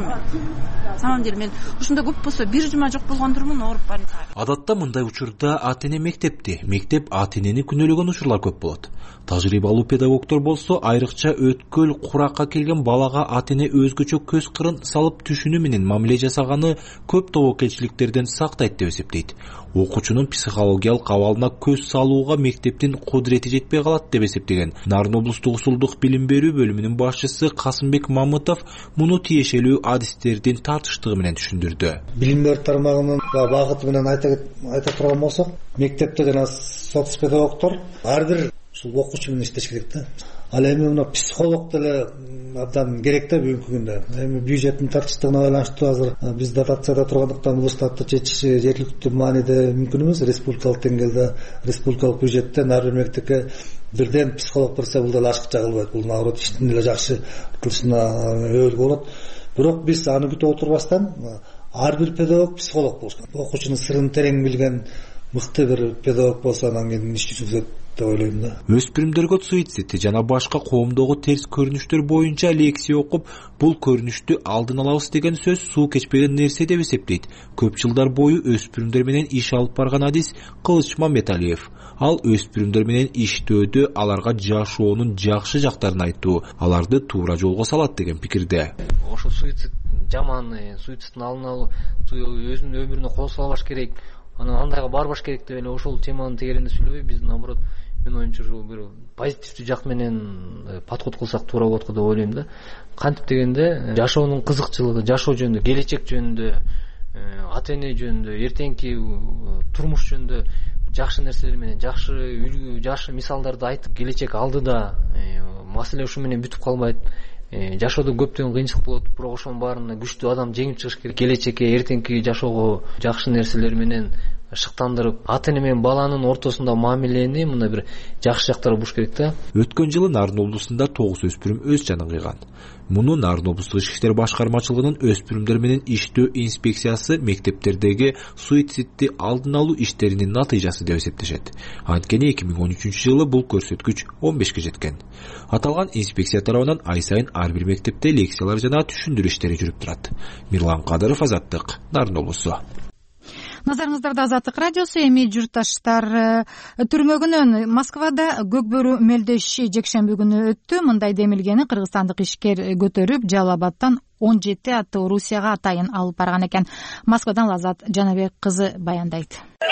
На самом деле мен ушундай көп болсо бир жума жок болгондурмун, ооруп больницага. Адатта мындай учурда ата эне мектепти, мектеп ата энени күнөөлөгөн учурлар көп болот. Тажрыйбалуу педагогдор болсо айрыкча өткөл куракка келген балага ата эне өзгөчө көз кырын салып түшүнүү менен мамиле жасаганы көп тобокелчиликтерден сактайт деп эсептейт. Окуучунун психологиялык абалына көз салууга мектептин кудурети жетпей калат деп эсептеген Нарын облустук усулдук билим берүү бөлүмүнүн башчысы Касымбек Мамытов муну тиешелүү адистердин тартыштыгы менен түшүндүрдү. Билим берүү тармагынын багыты менен айта айта турган болсок, мектепте жана соц педагогдор ар бир ушул окуучу менен иштеш керек да. Ал эми мына психолог деле абдан керек да бүгүнкү күндө. Эми бюджеттин тартыштыгына байланыштуу азыр биз дотацияда тургандыктан бул штатты чечиш жергиликтүү мааниде мүмкүн эмес. Республикалык деңгээлде, республикалык бюджеттен ар бир мектепке бирден психолог берсе бул деле ашыкча кылбайт. Бул наоборот иштин деле жакшы кылышына өбөлгө болот. Бирок биз аны күтүп отурбастан ар бир педагог психолог болуш керек. Окуучунун сырын терең билген мыкты бир педагог болсо анан кийин иш жүзөт деп ойлойм да. Өспүрүмдөргө суицид жана башка коомдогу терс көрүнүштөр боюнча лекция окуп, бул көрүнүштү алдын алабыз деген сөз суу кечпеген нерсе деп эсептейт көп жылдар бою өспүрүмдөр менен иш алып барган адис Кылыч Мамметалиев. Ал өспүрүмдөр менен иштөөдө аларга жашоонун жакшы жактарын айтуу, аларды туура жолго салат деген пикирде. Ошо суицид жаман, суицидтин алдын алуу, өзүнүн өмүрүнө кол салбаш керек, анан андайга барбаш керек деп эле ошол теманын тегерегинде сүйлөбөй, биз наоборот мен оюмча ушул бир позитивдүү жак менен подход кылсак туура болот го деп ойлойм да. Кантип дегенде жашоонун кызыкчылыгы, жашоо жөнүндө, келечек жөнүндө, ата эне жөнүндө, эртеңки турмуш жөнүндө жакшы нерселер менен, жакшы үлгү, жакшы мисалдарды айтып, келечек алдыда маселе ушу менен бүтүп калбайт. Жашоодо көптөгөн кыйынчылык болот, бирок ошонун баарына күчтүү адам жеңип чыгыш керек. Келечекке, эртеңки жашоого жакшы нерселер менен шыктандырып, ата эне менен баланын ортосунда мамилени мына бир жакшы жактары болуш керек да. Өткөн жылы Нарын облусунда тогуз өспүрүм өз жанын кыйган. Муну Нарын облустук ички иштер башкармачылыгынын өспүрүмдөр менен иштөө инспекциясы мектептердеги суицидти алдын алуу иштеринин натыйжасы деп эсептешет. Анткени эки миң он үчүнчү жылы бул көрсөткүч он бешке жеткен. Аталган инспекция тарабынан ай сайын ар бир мектепте лекциялар жана түшүндүрүү иштери жүрүп турат. Мирлан Кадыров, Азаттык, Нарын облусу. Назарыңыздарда Азаттык радиосу. Эми журтташтар, түрмөгүнөн Москвада көкбөрү мелдеши жекшемби күнү өттү. Мындай демилгени кыргызстандык ишкер көтөрүп, Жалал Абадтан он жети аттуу Орусияга атайын алып барган экен. Москвадан Лазат Жанабек кызы баяндайт.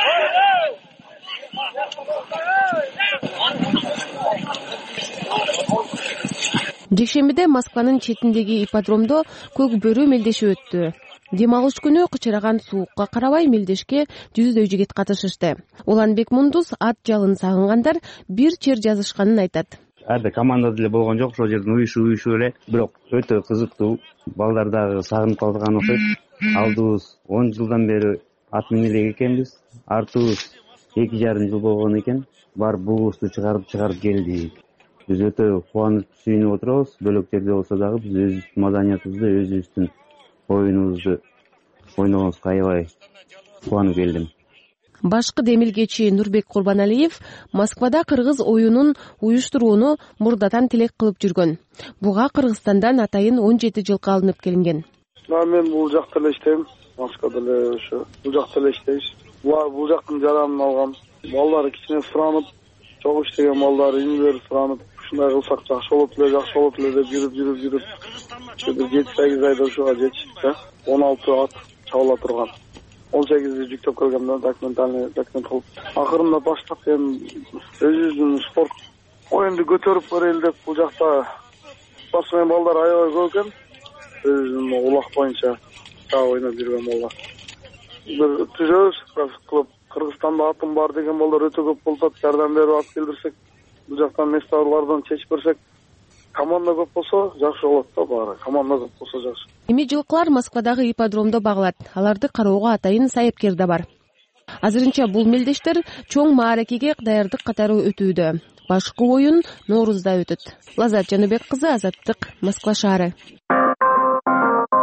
Жекшембиде Москванын четиндеги ипподромдо көкбөрү мелдеши өттү. Дем алыш күнү кычыраган суукка карабай мелдешке жүздөй жигит катышышты. Уланбек Мундус ат жалын сагынгандар бир чер жазышканын айтат. Ада команда деле болгон жок, ошол жерден уюшу уюшу эле, бирок өтө кызыктуу. Балдар дагы сагынып калган окшойт. Алдыбыз он жылдан бери ат мине элек экенбиз. Артыбыз эки жарым жыл болгон экен. Бар бугубузду чыгарып чыгарып келдик. Биз өтө кубанып сүйүнүп отурабыз. Бөлөктөрдө болсо дагы биз өзүбүздүн маданиятыбызды, өзүбүздүн оюнубузду ойногонубузга аябай кубанып келдим. Башкы демилгечи Нурбек Курбаналиев Москвада кыргыз оюнун уюштурууну мурдатан тилек кылып жүргөн. Буга Кыргызстандан атайын он жети жылкы алынып келинген. Мен бул жакта эле иштейм. Москвада эле ошо бул жакта эле иштейбиз. Бул жактын жаранын алгам. Балдар кичине суранып, чогуу иштеген балдар инилер суранып, ушундай кылсак жакшы болот эле, жакшы болот эле деп жүрүп жүрүп жүрүп жети сегиз айда ушуга жетиштик да. он алты ат чабыла турган. он сегизди жүктөп келгенде документальный документ кылып. Акырында баштап эми өзүбүздүн спорт оюнду көтөрүп берели деп бул жакта спортсмен балдар аябай көп экен. Өзүнүн улак боюнча так ойноп жүргөн балдар. Бир түзөбүз кылып Кыргызстанда атым бар деген балдар өтө көп болуп атат. Жардам берип ат келдирсек, бул жактан месталардын чечип берсек, команда көп болсо жакшы болот да, баары. Команда көп болсо жакшы. Эми жылкылар Москвадагы ипподромдо багылат. Аларды кароого атайын сайыпкер да бар. Азырынча бул мелдештер чоң мааракеге даярдык катары өтүүдө. Башкы оюн Ноорузда өтөт. Лазат Жаныбек кызы, Азаттык, Москва шаары.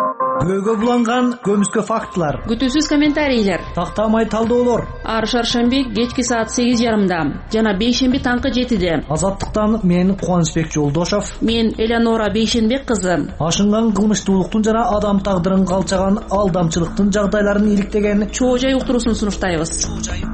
күбөгө буланган көмүскө фактылар, күтүүсүз комментарийлер, тактамай талдоолор ар шаршемби кечки саат сегиз жарымда жана бейшемби таңкы жетиде. Азаттыктан мен Кубанычбек Жолдошов, мен Элеонора Бейшенбек кызы. Ашынган кылмыштуулуктун жана адам тагдырын калчаган алдамчылыктын жагдайларын иликтеген чоо жай уктуруусун сунуштайбыз.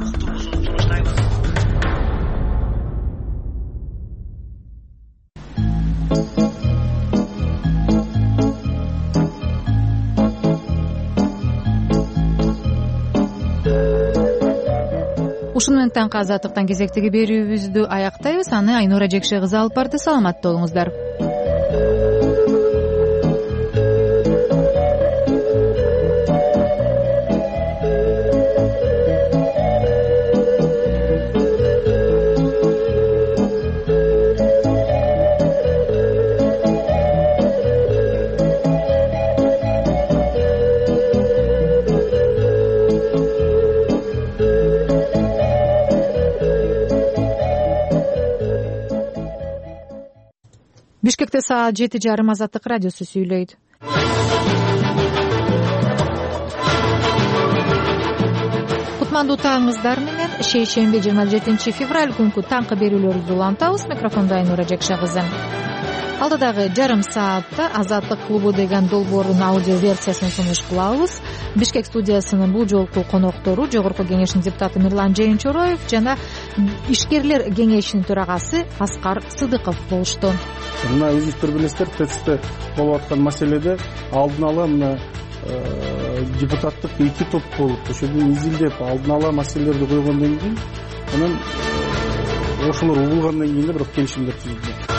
Ушун менен таңкы азаттыктан кезектеги берүүбүздү аяктайбыз. Аны Айнура Жекше кызы алып барды. Саламатта болуңуздар. Бишкекте саат жети жарым Азаттык радиосу сүйлөйт. Кутмандуу таңыңыздар менен шейшемби жыйырма жетинчи февраль күнкү таңкы берүүлөрүбүздү улантабыз. Микрофондо Айнура Жекше кызы. Алдыдагы жарым саатта Азаттык клубу деген долбоордун аудио версиясын сунуш кылабыз. Бишкек студиясынын бул жолку коноктору Жогорку кеңештин депутаты Мирлан Жээнчороев жана ишкерлер кеңешинин төрагасы Аскар Сыдыков болушту. Мына өзүңүздөр билесиздер, ТЭЦте болуп аткан маселеде алдын ала мына депутаттык эки топ болуп, ошондон изилдеп алдын ала маселелерди койгондон кийин анан ошолор угулгандан кийин бирок келишимдер түзүлдү.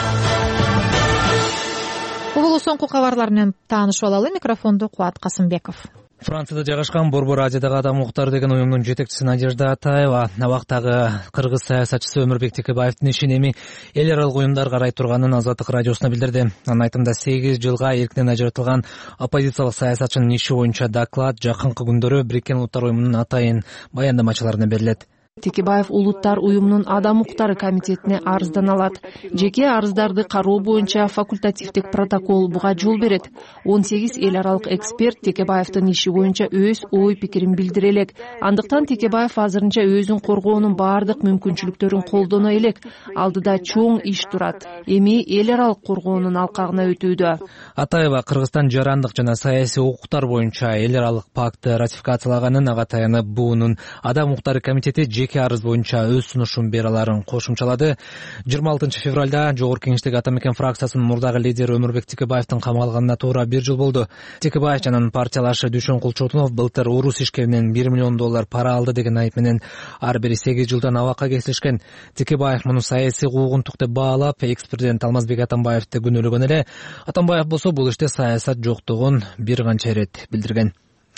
Бул соңку кабарлар менен таанышып алалы. Микрофондо Кубат Касымбеков. Францияда жайгашкан Борбор Азиядагы адам укуктары деген уюмдун жетекчиси Надежда Атаева абактагы кыргыз саясатчысы Өмүрбек Текебаевдин ишин эми эл аралык уюмдар карай турганын Азаттык радиосуна билдирди. Анын айтымында сегиз жылга эркинен ажыратылган оппозициялык саясатчынын иши боюнча доклад жакынкы күндөрү Бириккен Улуттар уюмунун атайын баяндамачыларына берилет. Текебаев Улуттар уюмунун адам укуктары комитетине арыздан алат. Жеке арыздарды кароо боюнча факультативдик протокол буга жол берет. он сегиз эл аралык эксперт Текебаевдин иши боюнча өз ой пикирин билдире элек. Андыктан Текебаев азырынча өзүн коргоонун баардык мүмкүнчүлүктөрүн колдоно элек. Алдыда чоң иш турат. Эми эл аралык коргоонун алкагына өтүүдө. Атаева Кыргызстан жарандык жана саясий укуктар боюнча эл аралык пактты ратификациялаганын, ага таянып буунун адам укуктары комитети жеке арыз боюнча өз сунушун бере аларын кошумчалады. жыйырма алтынчы февралда Жогорку Кеңештеги Ата Мекен фракциясынын мурдагы лидери Өмүрбек Текебаевдин камалганына туура бир жыл болду. Текебаев жана партиялашы Дүйшөн Кулчотунов былтыр орус ишкеринен бир миллион доллар пара алды деген айып менен ар бири сегиз жылдан абакка кесилишкен. Текебаев муну саясий куугунтук деп баалап, экс-президент Алмазбек Атамбаевди күнөөлөгөн эле. Атамбаев болсо бул иште саясат жоктугун бир канча ирет билдирген.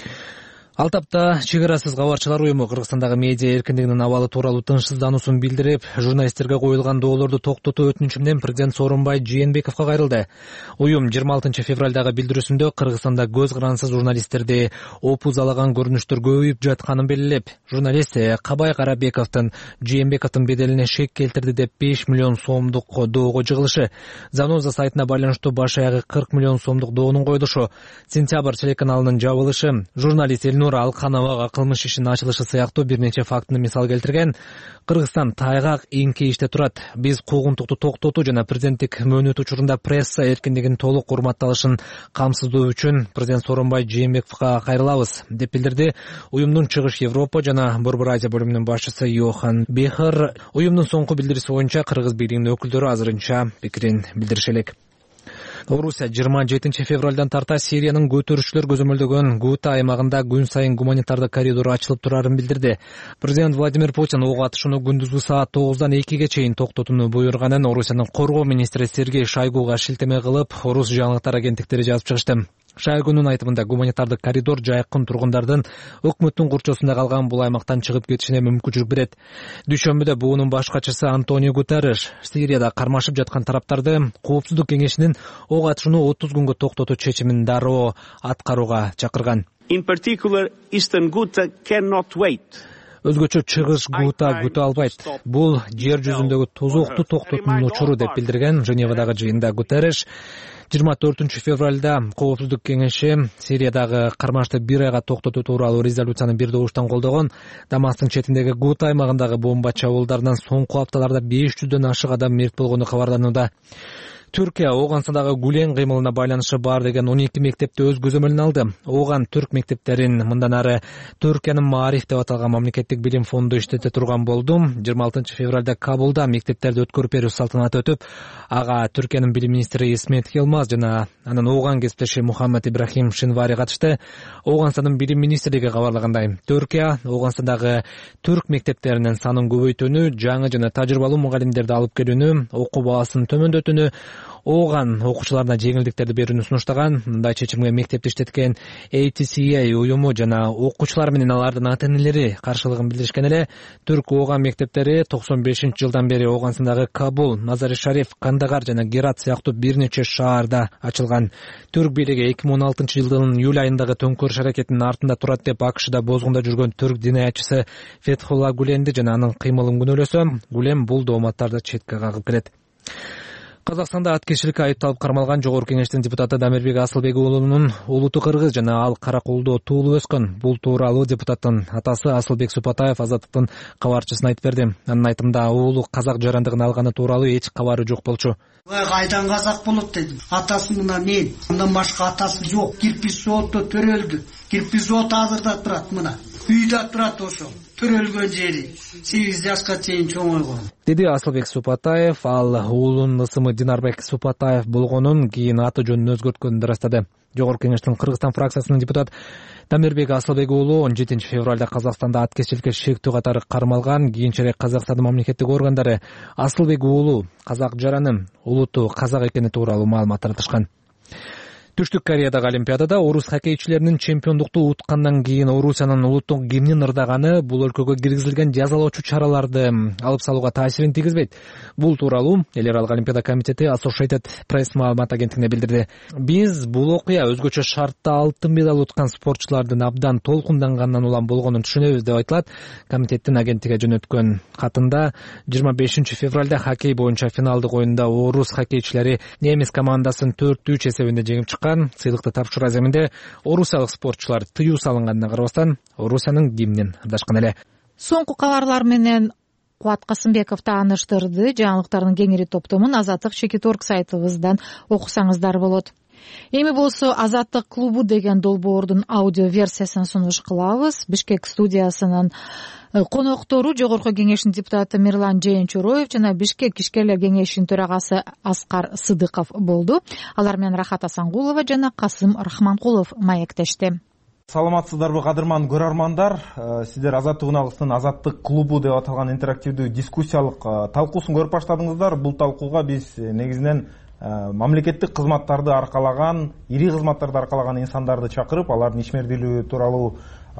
Ал тапта чек арасыз кабарчылар уюму Кыргызстандагы медиа эркиндигинин абалы тууралуу тынчсыздануусун билдирип, журналисттерге коюлган доолорду токтотуу өтүнүчү менен президент Сооронбай Жээнбековго кайрылды. Уюм жыйырма алтынчы февралдагы билдирүүсүндө Кыргызстанда көз карансыз журналисттерди опузалаган көрүнүштөр көбөйүп жатканын белгилеп, журналист Кабай Карабековдун Жээнбековдун беделине шек келтирди деп беш миллион сомдук доого жыгылышы, Заноза сайтына байланыштуу баш аягы кырк миллион сомдук доонун коюлушу, Сентябрь телеканалынын жабылышы, журналист Элнура Алкановага кылмыш ишинин ачылышы сыяктуу бир нече фактыны мисал келтирген. Кыргызстан тайгак эңке иште турат. Биз куугунтукту токтотуу жана президенттик мөөнөт учурунда пресса эркиндигинин толук урматталышын камсыздоо үчүн президент Сооронбай Жээнбековго кайрылабыз, деп билдирди уюмдун Чыгыш Европа жана Борбор Азия бөлүмүнүн башчысы Йохан Бехер. Уюмдун соңку билдирүүсү боюнча кыргыз бийлигинин өкүлдөрү азырынча пикирин билдириши элек. Орусия жыйырма жетинчи февралдан тарта Сириянын көтөрүүчүлөр көзөмөлдөгөн Гута аймагында күн сайын гуманитардык коридор ачылып турарын билдирди. Президент Владимир Путин ок атышууну күндүзгү саат тогуздан экиге чейин токтотууну буйруганын Орусиянын коргоо министри Сергей Шойгуга шилтеме кылып, орус жаңылыктар агенттиктери жазып чыгышты. Шойгунун айтымында гуманитардык коридор жайкын тургундардын өкмөттүн курчосунда калган бул аймактан чыгып кетишине мүмкүнчүлүк берет. Дүйшөмбүдө буунун баш катчысы Антонио Гутерриш Сирияда кармашып жаткан тараптарды Коопсуздук кеңешинин ок атышууну отуз күнгө токтотуу чечимин дароо аткарууга чакырган. In particular, Eastern Ghouta cannot wait. Өзгөчө Чыгыш Гута күтө албайт. Бул жер жүзүндөгү тозокту токтотуунун учуру деп билдирген Женевадагы жыйында Гутерриш. жыйырма төртүнчү февралда Коопсуздук кеңеши Сириядагы кармашты бир айга токтотуу тууралуу резолюцияны бир добуштан колдогон. Дамастын четиндеги Гута аймагындагы бомба чабуулдарынан соңку апталарда беш жүздөн ашык адам мерт болгону кабарланууда. Түркия Ооганстандагы Гулен кыймылына байланышы бар деген он эки мектепти өз көзөмөлүнө алды. Ооган түрк мектептерин мындан ары Түркиянын Маариф деп аталган мамлекеттик билим фонду иштете турган болду. жыйырма алтынчы февралда Кабулда мектептерди өткөрүп берүү салтанаты өтүп, ага Түркиянын билим министри Исмет Хилмаз жана анын Ооган кесиптеши Мухаммед Ибрахим Шинвари катышты. Ооганстандын билим министрлиги кабарлагандай, Түркия Ооганстандагы түрк мектептеринин санын көбөйтүүнү, жаңы жана тажрыйбалуу мугалимдерди алып келүүнү, окуу баасын төмөндөтүүнү, Ооган окуучуларына жеңилдиктерди берүүнү сунуштаган. Мындай чечимге мектепти иштеткен A T C A уюму жана окуучулар менен алардын ата-энелери каршылыгын билдиришкен эле. Түрк Ооган мектептери токсон бешинчи жылдан бери Ооганстандагы Кабул, Мазари Шариф, Кандагар жана Герат сыяктуу бир нече шаарда ачылган. Түрк бийлиги эки миң он алтынчы жылдын июль айындагы төңкөрүш аракетинин артында турат деп АКШда бозгунда жүргөн түрк динаятчысы Фетхулла Гуленди жана анын кыймылын күнөөлөсө, Гулен бул дооматтарды четке кагып келет. Казакстанда аткерчиликке айыпталып кармалган Жогорку кеңештин депутаты Дамирбек Асылбек уулунун улуту кыргыз жана ал Каракулдо туулуп өскөн. Бул тууралуу депутаттын атасы Асылбек Супатаев Азаттыктын кабарчысына айтып берди. Анын айтымында уулу казак жарандыгын алганы тууралуу эч кабары жок болчу. Кайдан казак болот дедим. Атасы мына мен. Андан башка атасы жок. Кирпич заводдо төрөлдү. Кирпич завод азырда турат мына. Үйдө турат ошо. Төрөлгөн жери. сегиз жашка чейин чоңойгон. Деди Асылбек Супатаев. Ал уулунун ысымы Динарбек Супатаев болгонун, кийин аты жөнүн өзгөрткөнүн ырастады. Жогорку кеңештин Кыргызстан фракциясынын депутат Дамирбек Асылбек уулу он жетинчи февралда Казакстанда аткерчиликке шектүү катары кармалган. Кийинчерээк Казакстандын мамлекеттик органдары Асылбек уулу казак жаранын улуту казак экени тууралуу маалымат таратышкан. Түштүк Кореядагы Олимпиадада орус хоккейчилеринин чемпиондукту уткандан кийин Орусиянын улуттук гимнин ырдаганы бул өлкөгө киргизилген жазалоочу чараларды алып салууга таасирин тийгизбейт. Бул тууралуу Эл аралык Олимпиада комитети Associated Press маалымат агенттигине билдирди. Биз бул окуя өзгөчө шартта алтын медаль уткан спортчулардын абдан толкунданганынан улам болгонун түшүнөбүз деп айтылат. Комитеттин агенттикке жөнөткөн катында жыйырма бешинчи февралда хоккей боюнча финалдык оюнда орус хоккейчилери немис командасын төрт үч эсебинде жеңип чыккан. Сыйлыкты тапшыруу аземинде орусиялык спортчулар тыюу салынганына карабастан Орусиянын гимнин ырдашкан эле. Соңку кабарлар менен Кубат Касымбеков тааныштырды. Жаңылыктардын кеңири топтомун Азаттык Чекиторг сайтыбыздан окусаңыздар болот. Эми болсо Азаттык клубу деген долбоордун аудио версиясын сунуш кылабыз. Бишкек студиясынын коноктору Жогорку кеңештин депутаты Мирлан Жээнчуроев жана Бишкек ишкерлер кеңешинин төрагасы Аскар Сыдыков болду. Алар менен Рахат Асангулова жана Касым Рахманкулов маектешти. Саламатсыздарбы кадырман көрөрмандар, сиздер Азаттык уналыктын Азаттык клубу деп аталган интерактивдүү дискуссиялык талкуусун көрүп баштадыңыздар. Бул талкууга биз негизинен мамлекеттик кызматтарды аркалаган, ири кызматтарды аркалаган инсандарды чакырып, алардын ишмердүүлүгү тууралуу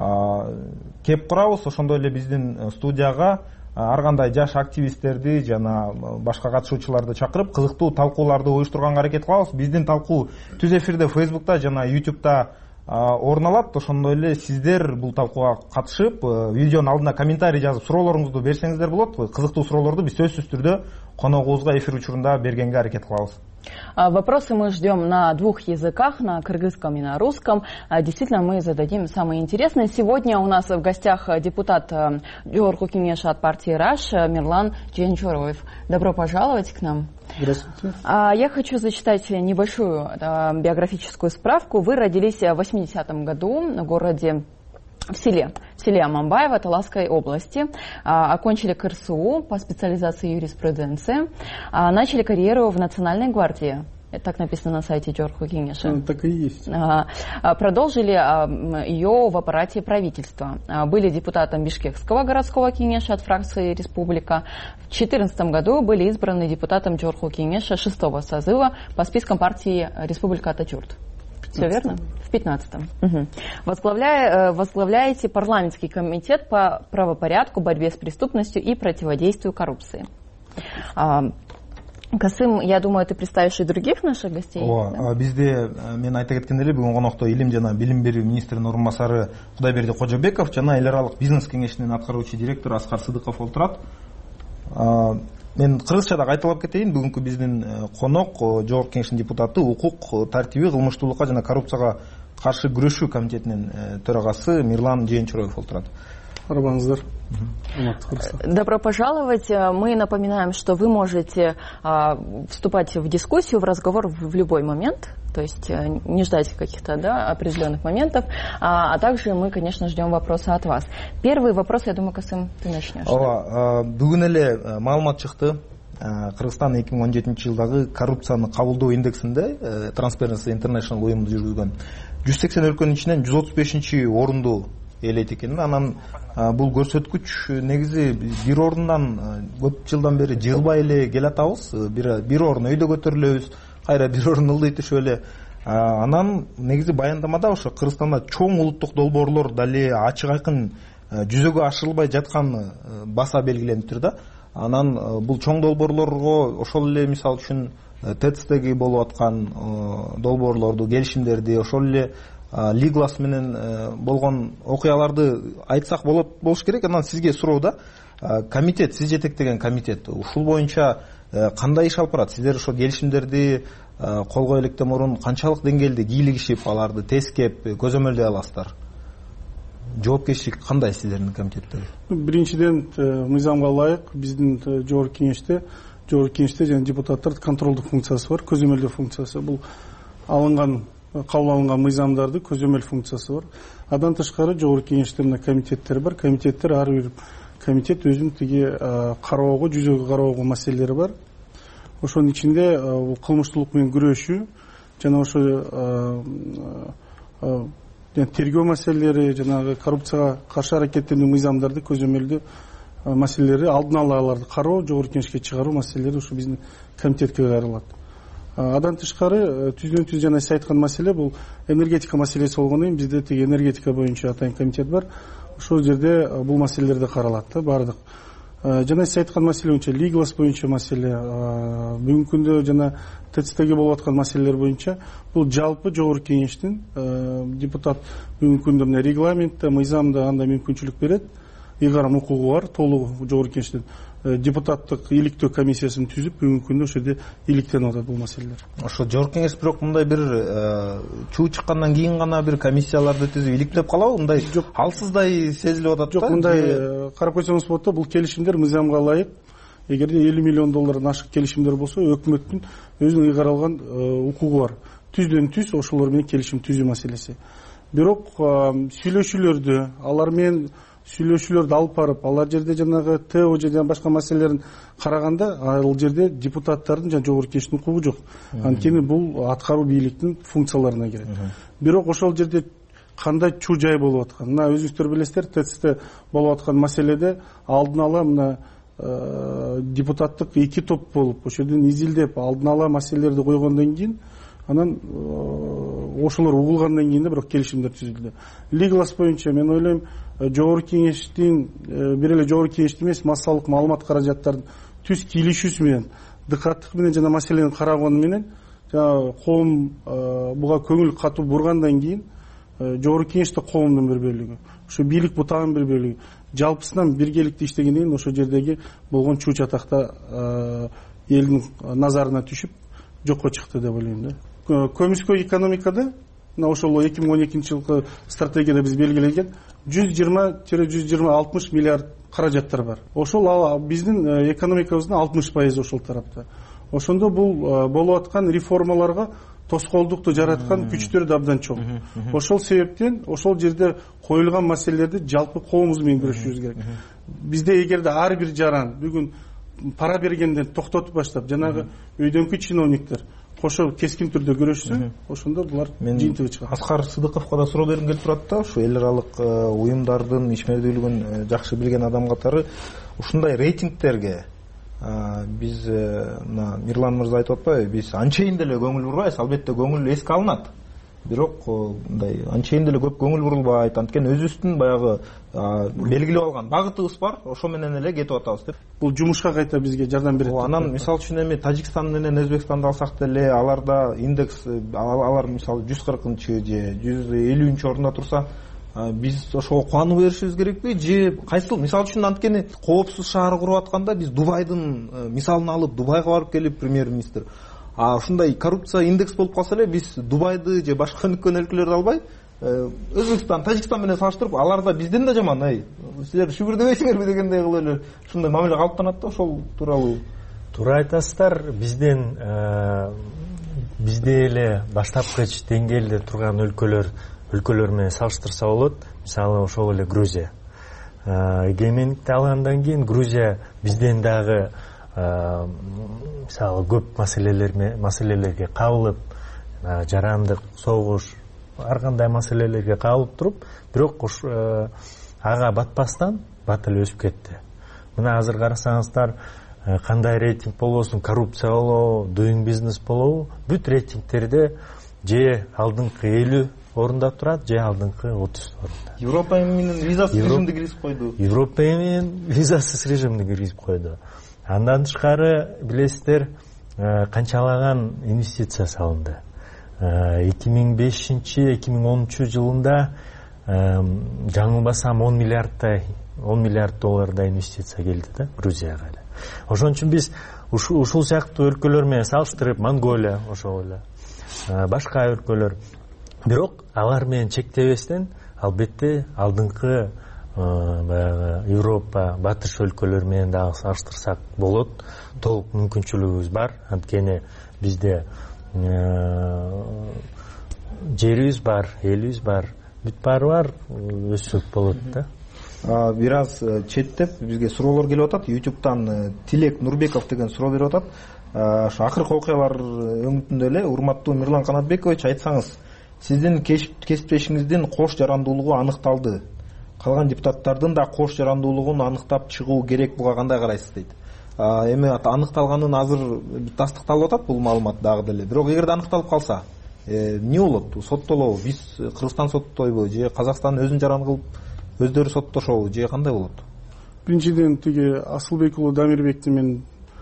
кеп курабыз. Ошондой эле биздин студияга ар кандай жаш активисттерди жана башка катышуучуларды чакырып, кызыктуу талкууларды уюштурганга аракет кылабыз. Биздин талкуу түз эфирде Facebook'та жана YouTube'да орун алат. Ошондой эле сиздер бул талкууга катышып, видеонун алдына комментарий жазып, суроолоруңузду берсеңиздер болот. Кызыктуу суроолорду биз сөзсүз түрдө коногубузга эфир учурунда бергенге аракет кылабыз. Вопросы мы ждем на двух языках, на кыргызском и на русском. Действительно, мы зададим самые интересные. Сегодня у нас в гостях депутат Жогорку кеңеши от партии Раш Мирлан Жээнчуроев. Добро пожаловать к нам. Здравствуйте. Я хочу зачитать небольшую биографическую справку. Вы родились в восьмидесятом году в городе В селе, в селе Аманбаево Таласской области, окончили КРСУ по специализации юриспруденции, начали карьеру в Национальной гвардии. Это так написано на сайте Жогорку кеңеши. Ну, так и есть. Продолжили ее в аппарате правительства. Были депутатом Бишкекского городского кеңеша от фракции Республика. В две тысячи четырнадцатом году были избраны депутатом Жогорку кеңеши шестого созыва по спискам партии Республика Атачурт. Все верно? В пятнадцатом. Угу. Возглавляя, возглавляете парламентский комитет по правопорядку, борьбе с преступностью и противодействию коррупции. А, Касым, я думаю, ты представишь и других наших гостей. О, бизде мен айта кеткен эле бүгүн конокто илим жана билим берүү министринин орун басары Кудайберди Кожобеков жана эл аралык бизнес кеңешинин аткаруучу директору Аскар Сыдыков отурат. мен кыргызча дагы айтып алып кетейин. Бүгүнкү биздин конок Жогорку Кеңештин депутаты, укук, тартиби, кылмыштуулукка жана коррупцияга каршы күрөшүү комитетинин төрагасы Мирлан Жээнчуроев отурат. Арбаңыздар. Добро пожаловать. Мы напоминаем, что вы можете а, вступать в дискуссию, в разговор в, в любой момент, то есть не ждать каких-то да, определенных моментов, а, а также мы, конечно, ждем вопросы от вас. Первый вопрос, я думаю, Касым, ты начнешь. Ооба, бүгүн эле маалымат чыкты. Кыргызстан эки миң он жетинчи жылдагы коррупцияны кабылдоо индексинде Transparency International уюму жүргүзгөн жүз сексен өлкөнүн ичинен жүз отуз бешинчи орунду ээлейт экен. Анан бул көрсөткүч негизи бир орундан көп жылдан бери жыгылбай эле келатабыз. Бир бир орун өйдө көтөрүлөбүз, кайра бир орун ылдый түшүп эле. Анан негизи баяндамада ошо Кыргызстанда чоң улуттук долбоорлор дали ачык айкын жүзөгө ашырылбай жатканы баса белгиленип тур да. Анан бул чоң долбоорлорго ошол эле мисалы үчүн ТЭЦтеги болуп аткан долбоорлорду, келишимдерди, ошол эле Лиглас менен болгон окуяларды айтсак болот болуш керек. Анан сизге суроо да, комитет, сиз жетектеген комитет ушул боюнча кандай иш алып барат? Сиздер ошо келишимдерди колго электен мурун канчалык деңгээлде кийлигишип, аларды тескеп, көзөмөлдөй аласыздар? Жоопкерчилик кандай сиздердин комитетте? Биринчиден, мыйзамга ылайык биздин Жогорку Кеңеште, Жогорку Кеңеште жана депутаттар контролдук функциясы бар, көзөмөлдөө функциясы. Бул алынган кабыл алынган мыйзамдарды көзөмөл функциясы бар. Адан тышкары Жогорку Кеңеште мына комитеттер бар. Комитеттер ар бир комитет өзүнүн тиги кароого, жүзөгө кароого маселелери бар. Ошонун ичинде кылмыштуулук менен күрөшүү жана ошо тергөө маселелери, жанагы коррупцияга каршы аракеттенүү мыйзамдарды көзөмөлдөө маселелери, алдын ала аларды кароо, Жогорку Кеңешке чыгаруу маселелери ушу биздин комитетке кайрылат. Адан тышкары түздөн түз жана сиз айткан маселе бул энергетика маселеси болгондон кийин бизде тиги энергетика боюнча атайын комитет бар. Ошол жерде бул маселелер да каралат да, баардык. Жана сиз айткан маселе боюнча Лиглас боюнча маселе, бүгүнкү күндө жана ТЭЦтеги болуп аткан маселелер боюнча бул жалпы Жогорку Кеңештин депутат бүгүнкү күндө мына регламентте, мыйзамда андай мүмкүнчүлүк берет. Ыйгарым укугу бар, толугу Жогорку Кеңештин депутаттык иликтөө комиссиясын түзүп, бүгүнкү күндө ошол жерде иликтенип атат бул маселелер. Ошо Жогорку Кеңеш бирок мындай бир чуу чыккандан кийин гана бир комиссияларды түзүп иликтеп калабы? Мындай алсыздай сезилип атат да. Жок, мындай карап койсоңуз болот да, бул келишимдер мыйзамга ылайык. Эгерде элүү миллион доллардан ашык келишимдер болсо, өкмөттүн өзүнүн ыйгаралган укугу бар. Түздөн түз ошолор менен келишим түзүү маселеси. Бирок сүйлөшүүлөрдү, алар менен сүйлөшүүлөрдү алып барып, алар жерде жанагы ТО жана башка маселелерин караганда, ал жерде депутаттардын жана Жогорку Кеңештин укугу жок. Анткени бул аткаруу бийликтин функцияларына кирет. Бирок ошол жерде кандай чуу жай болуп аткан? Мына өзүңүздөр билесиздер, ТЭЦте болуп аткан маселеде алдын ала мына депутаттык эки топ болуп, ошол жерден изилдеп, алдын ала маселелерди койгондон кийин, анан ошолор угулгандан кийин да бирок келишимдер түзүлдү. Лиглас боюнча мен ойлойм, Жогорку Кеңештин бир эле Жогорку Кеңештин эмес, массалык маалымат каражаттардын түз кийлишүүсү менен, дыкаттык менен жана маселени караганы менен, жана коом буга көңүл катуу бургандан кийин Жогорку Кеңеште коомдун бир бөлүгү, ошо бийлик бутагынын бир бөлүгү жалпысынан биргеликте иштегенден кийин ошо жердеги болгон чуу чатакта элдин назарына түшүп жокко чыкты деп ойлойм да. Көмүскө экономикада мына ошол эки миң он экинчи жылкы стратегияда биз белгилеген жүз жыйырма жүз жыйырма алтымыш миллиард каражаттар бар. Ошол биздин экономикабыздын алтымыш пайызы ошол тарапта. Ошондо бул болуп аткан реформаларга тоскоолдукту жараткан күчтөр да абдан чоң. Ошол себептен ошол жерде коюлган маселелерди жалпы коомубуз менен күрөшүбүз керек. Бизде эгерде ар бир жаран бүгүн пара бергенден токтотуп баштап, жанагы өйдөнкү чиновниктер кошо кескин түрдө күрөшсө, ошондо булар жыйынтыгы чыгат. Аскар Сыдыковго да суроо бергим келип турат да, ушу эл аралык уюмдардын ишмердүүлүгүн жакшы билген адам катары ушундай рейтингтерге биз мына Мирлан мырза айтып атпайбы, биз анчейин деле көңүл бурбайбыз, албетте көңүл эске алынат. Бирок мындай анчейин деле көп көңүл бурулбайт, анткени өзүбүздүн баягы белгилеп алган багытыбыз бар, ошо менен эле кетип атабыз деп. Бул жумушка кайта бизге жардам берет. Анан мисалы үчүн эми Тажикстан менен Өзбекстанды алсак деле, аларда индекс алар мисалы жүз кыркынчы же жүз элүүнчү орунда турса, биз ошого кубанып беришибиз керекпи же кайсыл? Мисалы үчүн анткени коопсуз шаар куруп атканда биз Дубайдын мисалын алып Дубайга барып келип премьер-министр, а ушундай коррупция индекс болуп калса эле биз Дубайды же башка өнүккөн өлкөлөрдү албай Өзбекстан, Тажикстан менен салыштырып, аларда бизден да жаман, ай, силер шүгүрдөбөйсүңөрбү дегендей кылып эле ушундай мамиле калыптанат да, ошол тууралуу. Туура айтасыздар, бизден бизде эле баштапкыч деңгээлде турган өлкөлөр өлкөлөр менен салыштырса болот. Мисалы ошол эле Грузия. Эгемендикти алгандан кийин Грузия бизден дагы мисалы көп маселелер маселелерге кабылып, жарандык, согуш, ар кандай маселелерге кабылып туруп, бирок ага батпастан бат эле өсүп кетти. Мына азыр карасаңыздар, кандай рейтинг болбосун, коррупция болобу, doing business болобу, бүт рейтингтерде же алдыңкы элүү орунда турат, же алдыңкы отуз орунда. Европа менен визасыз режимди киргизип койду. Европа менен визасыз режимди киргизип койду. Андан тышкары билесиздер, канчалаган инвестиция салынды. эки миң бешинчи эки миң онунчу жылында жаңылбасам он миллиардтай он миллиард доллардай инвестиция келди да Грузияга эле. Ошон үчүн биз ушул сыяктуу өлкөлөр менен салыштырып, Монголия ошол эле, башка өлкөлөр, бирок алар менен чектебестен албетте алдыңкы баягы Европа, батыш өлкөлөр менен дагы салыштырсак болот. Толук мүмкүнчүлүгүбүз бар. Анткени бизде жерибиз бар, элибиз бар, бүт баары бар, өссөк болот да. Бир аз четтеп бизге суроолор келип атат. YouTube'дан Тилек Нурбеков деген суроо берип атат. Ошо акыркы окуялар өңүтүндө эле, урматтуу Мирлан Канатбекович, айтсаңыз, сиздин кесиптешиңиздин кош жарандуулугу аныкталды. Калган депутаттардын да кош жарандуулугун аныктап чыгуу керек, буга кандай карайсыз дейт. Эми аныкталганын азыр тастыкталып атат бул маалымат дагы деле. Бирок эгерде аныкталып калса, эмне болот? Соттолобу? Биз Кыргызстан соттойбу же Казакстан өзүн жаран кылып өздөрү соттошобу же кандай болот? Биринчиден тиги Асылбек уулу Дамирбекти мен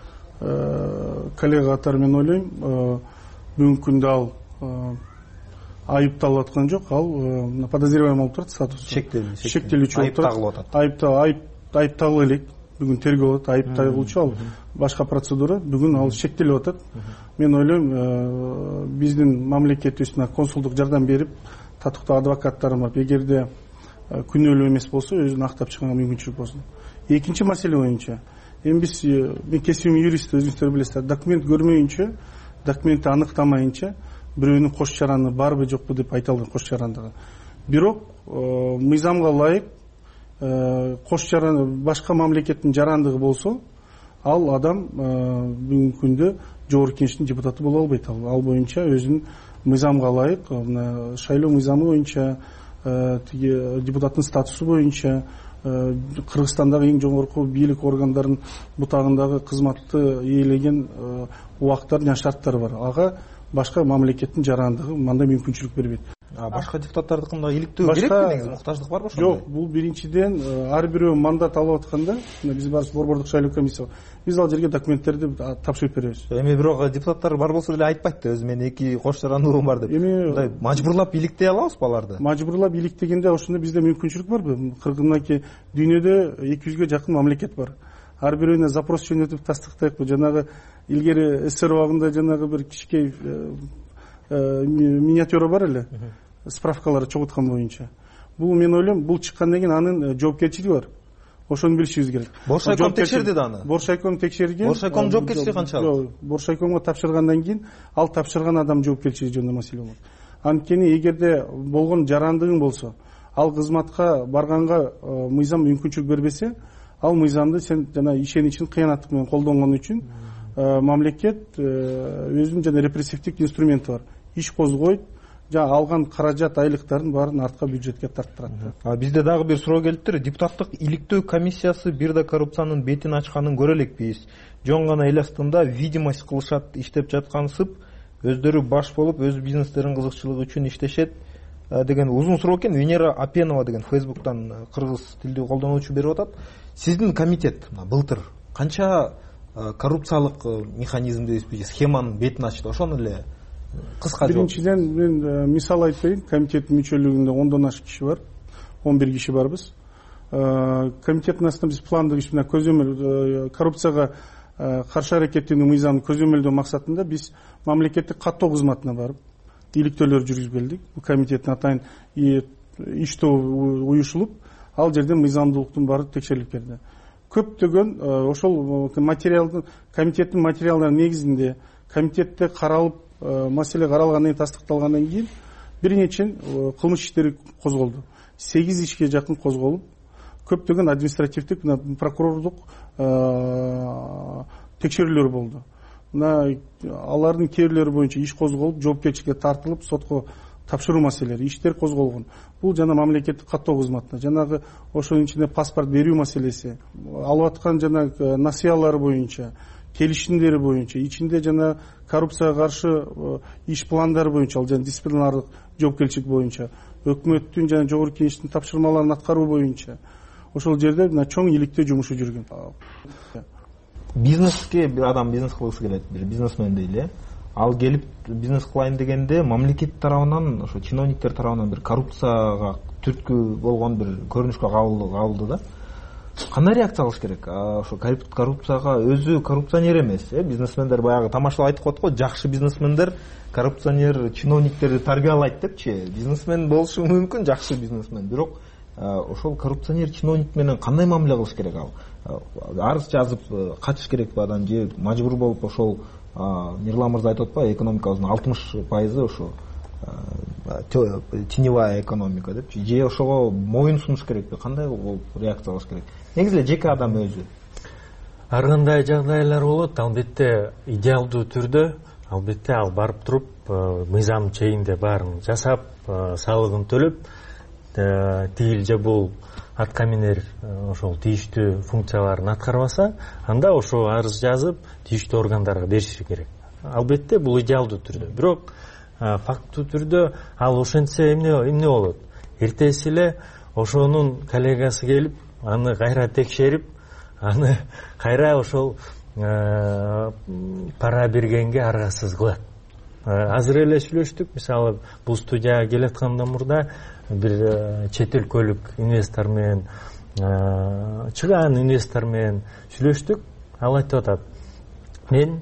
коллега катары мен ойлойм, бүгүнкү күндө ал айыпталып аткан жок, ал подозреваемый болуп турат, статусу шектелүүчү болуп турат. Айыпталып элек, бүгүн тергөө болот, айыпталуучу, ал башка процедура, бүгүн ал шектелип атат. Мен ойлойм, биздин мамлекетибиздин консулдук жардам берип, татыктуу адвокаттар бар. Эгерде күнөөлүү эмес болсо, өзүн актап чыганга мүмкүнчүлүк болсун. Экинчи маселе боюнча, эми биз, мен кесибим юрист, өзүңүздөр билесиздер, документ көрмөйүнчө, документти аныктамайынча бирөөнүн кош жараны барбы жокпу деп айта албайм, кош жарандыгы. Бирок мыйзамга ылайык кош жараны башка мамлекеттин жарандыгы болсо, ал адам бүгүнкү күндө жогорку кеңештин депутаты боло албайт. Ал боюнча өзүнүн мыйзамга ылайык, шайлоо мыйзамы боюнча, тиги депутаттын статусу боюнча, Кыргызстандагы эң жогорку бийлик органдарынын бутагындагы кызматты ээлеген убактар жана шарттар бар. Ага башка мамлекеттин жарандыгы мындай мүмкүнчүлүк бербейт. Башка депутаттардыкында иликтөө керекпи, негизи муктаждык барбы ошондой? Жок, бул биринчиден ар бирөө мандат алып атканда, биз барыбыз борбордук шайлоо комиссия, биз ал жерге документтерди тапшырып беребиз. Эми бирок депутаттар бар болсо деле айтпайт да, өзү менин эки кош жарандуулугум бар деп. Мындай мажбурлап иликтей алабызбы аларды? Мажбурлап иликтегенде ошондо бизде мүмкүнчүлүк барбы? Кыргыздаки дүйнөдө эки жүзгө жакын мамлекет бар. Ар бирөөүнө запрос жөнөтүп тастыктайбы? Жанагы илгери СССР убагында жанагы бир кичикей миниатюра бар эле, справкалар чогулткан боюнча. Бул мен ойлойм, бул чыккандан кийин анын жоопкерчилиги бар. Ошону билишибиз керек. Боршайком текшерди да аны. Боршайком текшерген. Боршайком жоопкерчилиги канчалык? Боршайкомго тапшыргандан кийин ал тапшырган адам жоопкерчилиги жөнүндө маселе болот. Анткени эгерде болгон жарандыгың болсо, ал кызматка барганга мыйзам мүмкүнчүлүк бербесе, ал мыйзамды сен жана ишеничин кыянаттык менен колдонгон үчүн мамлекет өзүнүн жана репрессивдик инструменти бар. Иш козгойт, жана алган каражат, айлыктарын баарын артка бюджетке тарттырат. Бизде дагы бир суроо келиптир. Депутаттык иликтөө комиссиясы бир да коррупциянын бетин ачканын көрө элекпиз. Жон гана эл астында видимость кылышат, иштеп жаткансып, өздөрү баш болуп, өз бизнестерин кызыкчылыгы үчүн иштешет деген узун суроо экен. Венера Апенова деген Фейсбуктан кыргыз тилдүү колдонуучу берип атат. Сиздин комитет былтыр канча коррупциялык механизм дейсизби, схеманын бетин ачты? Ошону эле кыска жооп. Биринчиден мен мисал айтайын, комитеттин мүчөлүгүндө ондон ашык киши бар. он бир киши барбыз. Комитеттин астында биз пландык иш менен көзөмөл коррупцияга каршы аракеттенүү мыйзамын көзөмөлдөө максатында биз мамлекеттик каттоо кызматына барып иликтөөлөр жүргүзүп келдик. Бул комитеттин атайын иш тобу уюшулуп, ал жерде мыйзамдуулуктун баары текшерилип келди. Көптөгөн ошол материалдын комитеттин материалдары негизинде комитетте каралып, маселе каралгандан кийин тастыкталгандан кийин бир нече кылмыш иштери козголду. сегиз ишке жакын козголуп, көптөгөн административдик, прокурорлук текшерүүлөр болду. Мына алардын кээ бирлери боюнча иш козголуп, жоопкерчиликке тартылып, сотко тапшыруу маселелери, иштер козголгон. Бул жана мамлекеттик каттоо кызматына, жанагы ошонун ичинде паспорт берүү маселеси, алып аткан жана насыялар боюнча, келишимдери боюнча, ичинде жана коррупцияга каршы иш пландары боюнча, ал жана дисциплинардык жоопкерчилик боюнча, өкмөттүн жана жогорку кеңештин тапшырмаларын аткаруу боюнча ошол жерде чоң иликтөө жумушу жүргөн. Бизнеске бир адам бизнес кылгысы келет, бир бизнесмен дейли. Ал келип бизнес кылайын дегенде мамлекет тарабынан, ошо чиновниктер тарабынан бир коррупцияга түрткү болгон бир көрүнүшкө кабылды да. Кандай реакция кылыш керек? Ошо коррупцияга өзү коррупционер эмес, э, бизнесмендер баягы тамашалап айтып коет го, жакшы бизнесмендер коррупционер чиновниктерди тарбиялайт депчи. Бизнесмен болушу мүмкүн, жакшы бизнесмен, бирок ошол коррупционер чиновник менен кандай мамиле кылыш керек? Ал арыз жазып качыш керекпи адам же мажбур болуп ошол Мирлан мырза айтып атпайбы, экономикабыздын алтымыш пайызы ошо теневая экономика депчи, же ошого моюн сунуш керекпи? Кандай реакция кылыш керек? Негизи эле жеке адам өзү. Ар кандай жагдайлар болот, албетте идеалдуу түрдө, албетте ал барып туруп мыйзам чегинде баарын жасап, салыгын төлөп, тигил же бул аткаминер ошол тийиштүү функцияларын аткарбаса, анда ошо арыз жазып тийиштүү органдарга бериши керек. Албетте бул идеалдуу түрдө. Бирок факттуу түрдө ал ошентсе эмне эмне болот? Эртеси эле ошонун коллегасы келип, аны кайра текшерип, аны кайра ошол пара бергенге аргасыз кылат. Азыр эле сүйлөштүк, мисалы бул студияга келаткандан мурда бир чет өлкөлүк инвестор менен, чыгаан инвестор менен сүйлөштүк. Ал айтып атат: мен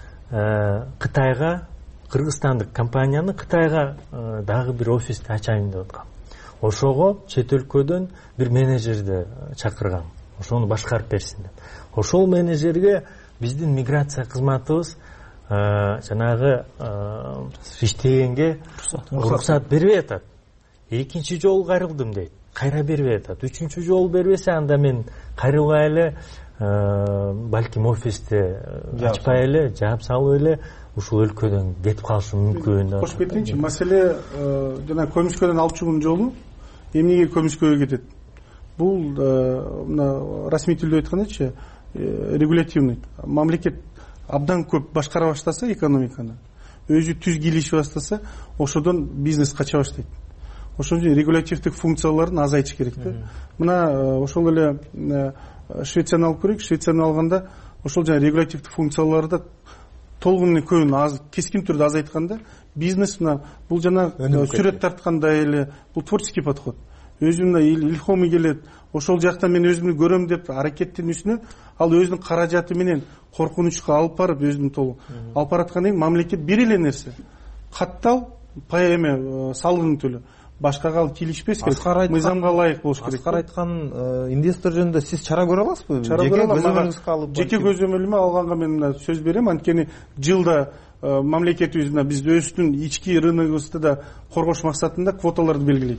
Кытайга, кыргызстандык компанияны Кытайга дагы бир офисти ачайын деп аткам. Ошого чет өлкөдөн бир менеджерди чакыргам, ошону башкарып берсин деп. Ошол менеджерге биздин миграция кызматыбыз жанагы иштегенге уруксат бербей атат. Экинчи жолу кайрылдым дейт, кайра бербей атат. Үчүнчү жолу бербесе, анда мен кайрылбай эле балким офисти ачпай эле, жаап салып эле ушул өлкөдөн кетип калышым мүмкүн. Кош кетейинчи, маселе жана көмүскөдөн алып чыгуунун жолу эмнеге көмүскөгө кетет? Бул мына расмий тилде айткандачы, регулятивный. Мамлекет абдан көп башкара баштаса экономиканы, өзү түз кийлешип баштаса, ошодон бизнес кача баштайт. Ошон үчүн регулятивдик функцияларын азайтыш керек да. Мына ошол эле Швецияны алып көрөйүк. Швецияны алганда ошол жана регулятивдик функцияларды толугу менен көбүн аз, кескин түрдө азайтканда, бизнес мына бул жана сүрөт тарткандай эле, бул творческий подход. Өзүнө илхоми келет, ошол жакта мен өзүмдү көрөм деп аракеттенүүсүнө, ал өзүнүн каражаты менен коркунучка алып барып, өзүнүн толук алып бараткандан кийин мамлекет бир эле нерсе: каттал, пай эме салыгын төлө. Башкага ал кийлешпес керек, мыйзамга ылайык болуш керек. Аскар айткан инвестор жөнүндө сиз чара көрө аласызбы? Жеке көзөмөлүңүзгө алып? Жеке көзөмөлүмө алганга мен сөз берем, анткени жылда мамлекетибиздин биз өзүбүздүн ички рыногубузду да коргош максатында квоталарды белгилейт.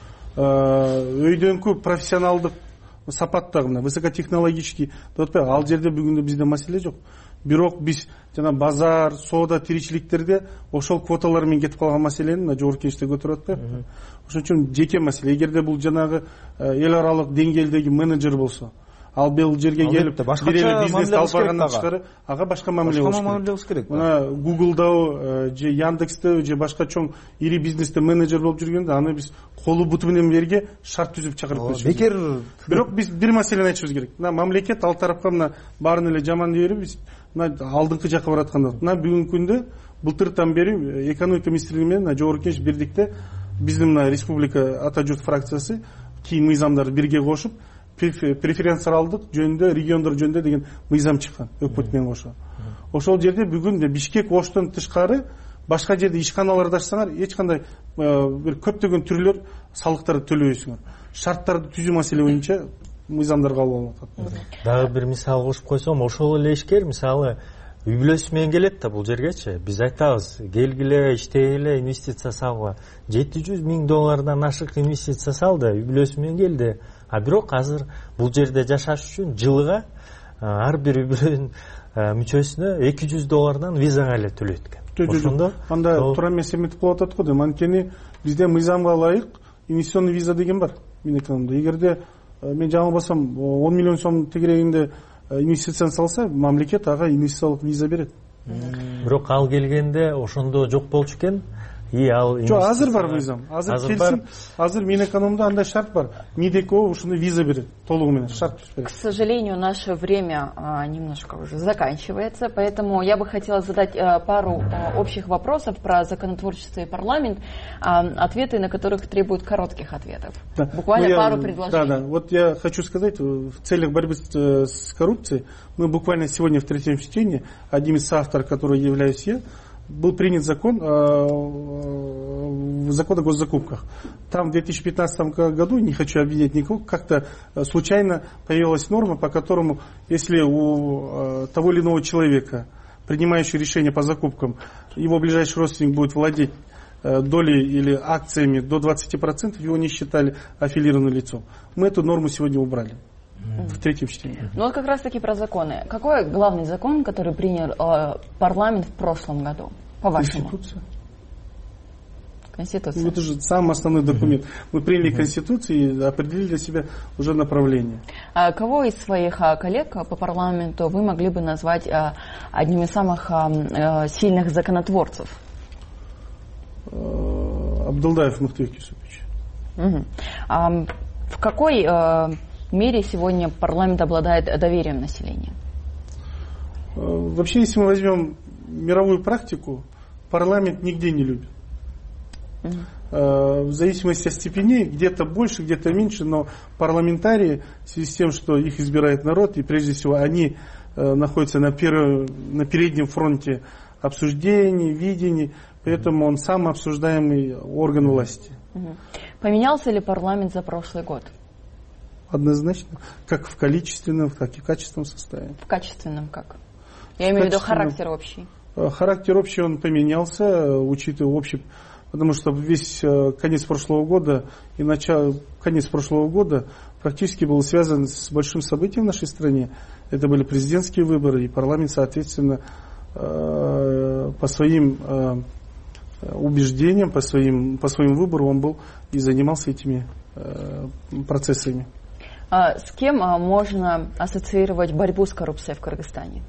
Өйдөнкү профессионалдык сапаттагы мына высокотехнологический деп атпайбы, ал жерде бүгүндө бизде маселе жок. Бирок биз жана базар, соода, тиричиликтерде ошол квоталар менен кетип калган маселени мына жогорку кеңеште көтөрүп атпайбы. Ошон үчүн жеке маселе. Эгерде бул жанагы эл аралык деңгээлдеги менеджер болсо, ал бул жерге келип бир эле бизнес алып баргандан тышкары ага башка мамиле болуш керек. Мына Google'да же Яндексте же башка чоң ири бизнесте менеджер болуп жүргөндө аны биз колу буту менен берге шарт түзүп чакырып беришибиз. Бекер. Бирок биз бир маселени айтышыбыз керек. Мына мамлекет ал тарапка мына баарын эле жаман дей берип, биз мына алдыңкы жакка баратканда, мына бүгүнкү күндө былтыртан бери экономика министрлиги менен жогорку кеңеш бирдикте биздин мына республика ата журт фракциясы кийин мыйзамдарды бирге кошуп преференциялдык жөнүндө региондор жөнүндө деген мыйзам чыккан өкмөт менен кошо. Ошол жерде бүгүн Бишкек Оштон тышкары башка жерде ишканаларды ачсаңар эч кандай бир көптөгөн түрлөр салыктарды төлөбөйсүңөр. Шарттарды түзүү маселе боюнча мыйзамдар кабыл алынып атат. Дагы бир мисал кошуп койсом, ошол эле ишкер мисалы үй бүлөсү менен келет да бул жергечи. Биз айтабыз, келгиле, иштегиле, инвестиция салгыла. жети жүз миң доллардан ашык инвестиция салды, үй бүлөсү менен келди. А бирок азыр бул жерде жашаш үчүн жылга ар бир үй бүлөнүн мүчөсүнө эки жүз доллардан визага эле төлөйт экен. Ошондо анда туура эмес эметип калып атат го дейм. Анткени бизде мыйзамга ылайык инвестиционный виза деген бар. Мен экономда. Эгерде мен жаңылбасам он миллион сом тегерегинде инвестицияны салса, мамлекет ага инвестициялык виза берет. Бирок ал келгенде ошондо жок болчу экен. И ал жок, азыр бар мыйзам. Азыр келсин, азыр мен экономда андай шарт бар. Мидеко ушуну виза берет, толугу менен шарт берет. К сожалению, наше время а, немножко уже заканчивается, поэтому я бы хотела задать а, пару а, общих вопросов про законотворчество и парламент, а, ответы на которых требуют коротких ответов. Да. Буквально я, пару предложений. Да, да. Вот я хочу сказать, в целях борьбы с, с коррупцией, мы буквально сегодня в третьем чтении, одним из соавторов, который являюсь я, был принят закон, э, закон о госзакупках. Там в две тысячи пятнадцатом году, не хочу обвинять никого, как-то случайно появилась норма, по которому, если у э, того или иного человека, принимающего решение по закупкам, его ближайший родственник будет владеть э, долей или акциями до двадцати процентов, его не считали аффилированным лицом. Мы эту норму сегодня убрали. В третьем чтении. Ну вот как раз таки про законы. Какой главный закон, который принял э, парламент в прошлом году, по-вашему? Конституция. Конституция. Ну, это же самый основной документ. Мы приняли Конституцию и определили для себя уже направление. А кого из своих а, коллег по парламенту вы могли бы назвать а, одним из самых а, сильных законотворцев? Абдулдаев Мухтбек Юсупович. Угу. А в какой а, мере сегодня парламент обладает доверием населения? Вообще, если мы возьмем мировую практику, парламент нигде не любит. Uh-huh. В зависимости от степеней, где-то больше, где-то меньше, но парламентарии, в связи с тем, что их избирает народ, и прежде всего они находятся на, первом, на переднем фронте обсуждений, видений, поэтому он самый обсуждаемый орган власти. Uh-huh. Поменялся ли парламент за прошлый год? Однозначно. Как в количественном, так и в качественном составе. В качественном как? Я имею в виду характер общий. Характер общий он поменялся, учитывая общий, потому что весь конец прошлого года и начало, конец прошлого года практически был связан с большим событием в нашей стране. Это были президентские выборы, и парламент, соответственно, по своим убеждениям, по своим, по своим выборам он был и занимался этими процессами. А с кем а, можно ассоциировать борьбу с коррупцией в Кыргызстане?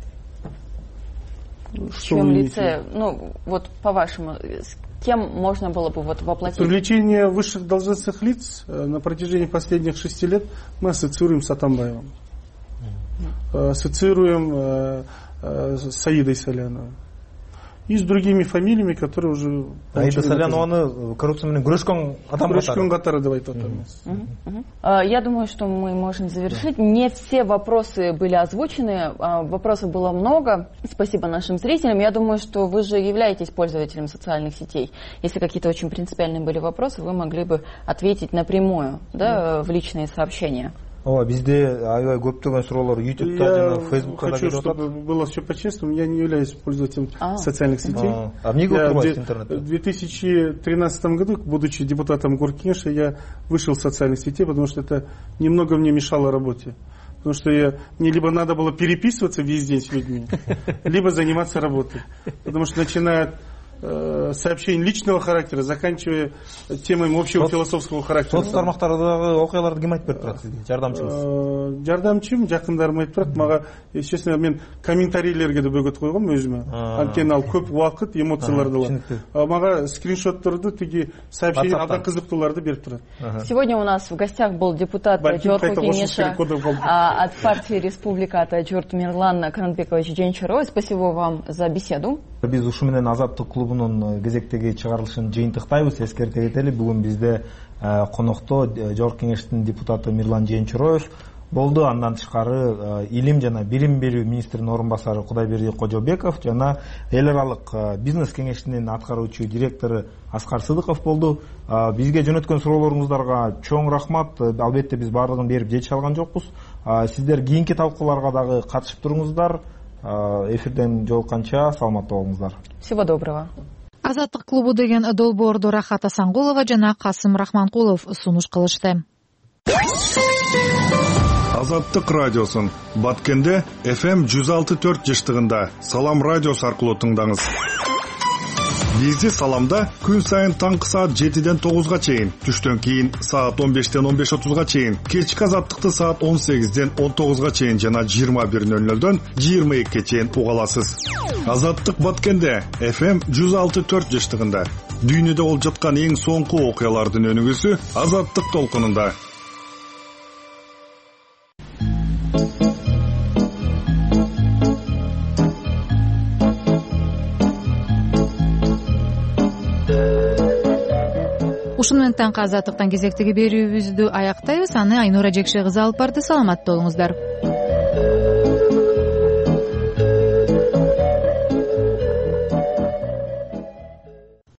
В чьем лице? Ну, вот по-вашему, с кем можно было бы вот воплотить? Привлечение высших должностных лиц на протяжении последних шести лет мы ассоциируем с Атамбаевым. Mm-hmm. Ассоциируем э, с Саидой Саляновой. И с другими фамилиями, которые уже... Аида Салянованы коррупциямен күрөшкөн адам катары. Күрөшкөн катары деп айтып атабыз. Я думаю, что мы можем завершить. Не все вопросы были озвучены, вопросов было много. Спасибо нашим зрителям. Я думаю, что вы же являетесь пользователем социальных сетей. Если какие-то очень принципиальные были вопросы, вы могли бы ответить напрямую, да, в личные сообщения. Ооба, бизде аябай көптөгөн суроолор ютубта жана фейсбукта да келип атат. Я хочу, чтобы было все по-честному. Я не являюсь пользователем а. социальных сетей. А мне в две тысячи тринадцатом году, будучи депутатом Горкинеша, я вышел с социальных сетей, потому что это немного мне мешало работе. Потому что я, мне либо надо было переписываться весь день с людьми, либо заниматься работой. Потому что начиная сообщений личного характера, заканчивая темами общего философского характера. Соц тармактардагы окуяларды ким айтып берип турат сизге? Жардамчыңыз? Жардамчым, жакындарым айтып турат. Мага, честно, мен комментарийлерге да бөгөт койгом өзүмө. Анткени ал көп убакыт, эмоцияларды алат. Мага скриншотторду, тиги сообщения абдан кызыктууларды берип турат. Сегодня у нас в гостях был депутат Жорко Кеңеша от партии Республика Жорт Мирлан Канатбекович Женчаров. Спасибо вам за беседу. Биз ушу менен Азаттык клубунун кезектеги чыгарылышын жыйынтыктайбыз. Эскерте кетели, бүгүн бизде конокто Жогорку Кеңештин депутаты Мирлан Жээнчуроев болду. Андан тышкары илим жана билим берүү министринин орун басары Кудайберди Кожобеков жана эл аралык бизнес кеңешинин аткаруучу директору Аскар Сыдыков болду. Бизге жөнөткөн суроолоруңуздарга чоң рахмат. Албетте биз баардыгын берип жете алган жокпуз. Сиздер кийинки талкууларга дагы катышып туруңуздар. Эфирден жолукканча саламатта болуңуздар. Всего доброго. Азаттык клубу деген долбоорду Рахат Асангулова жана Касым Рахманкулов сунуш кылышты. Азаттык радиосун Баткенде эф эм жүз алты төрт жыштыгында Салам радиосу аркылуу тыңдаңыз. Бизди Саламда күн сайын таңкы саат жетиден тогузга чейин, түштөн кийин саат он бештен он беш отузга чейин, кечки Азаттыкты саат он сегизден он тогузга чейин жана жыйырма бир нөл нөлдөн жыйырма экиге чейин уга аласыз. Азаттык Баткенде эф эм жүз алты төрт жыштыгында дүйнөдө болуп жаткан эң соңку окуялардын өнүгүүсү Азаттык толкунунда. Ушуну менен таңкы Азаттыктан кезектеги берүүбүздү аяктайбыз. Аны Айнура Жекше кызы алып барды. Саламатта болуңуздар.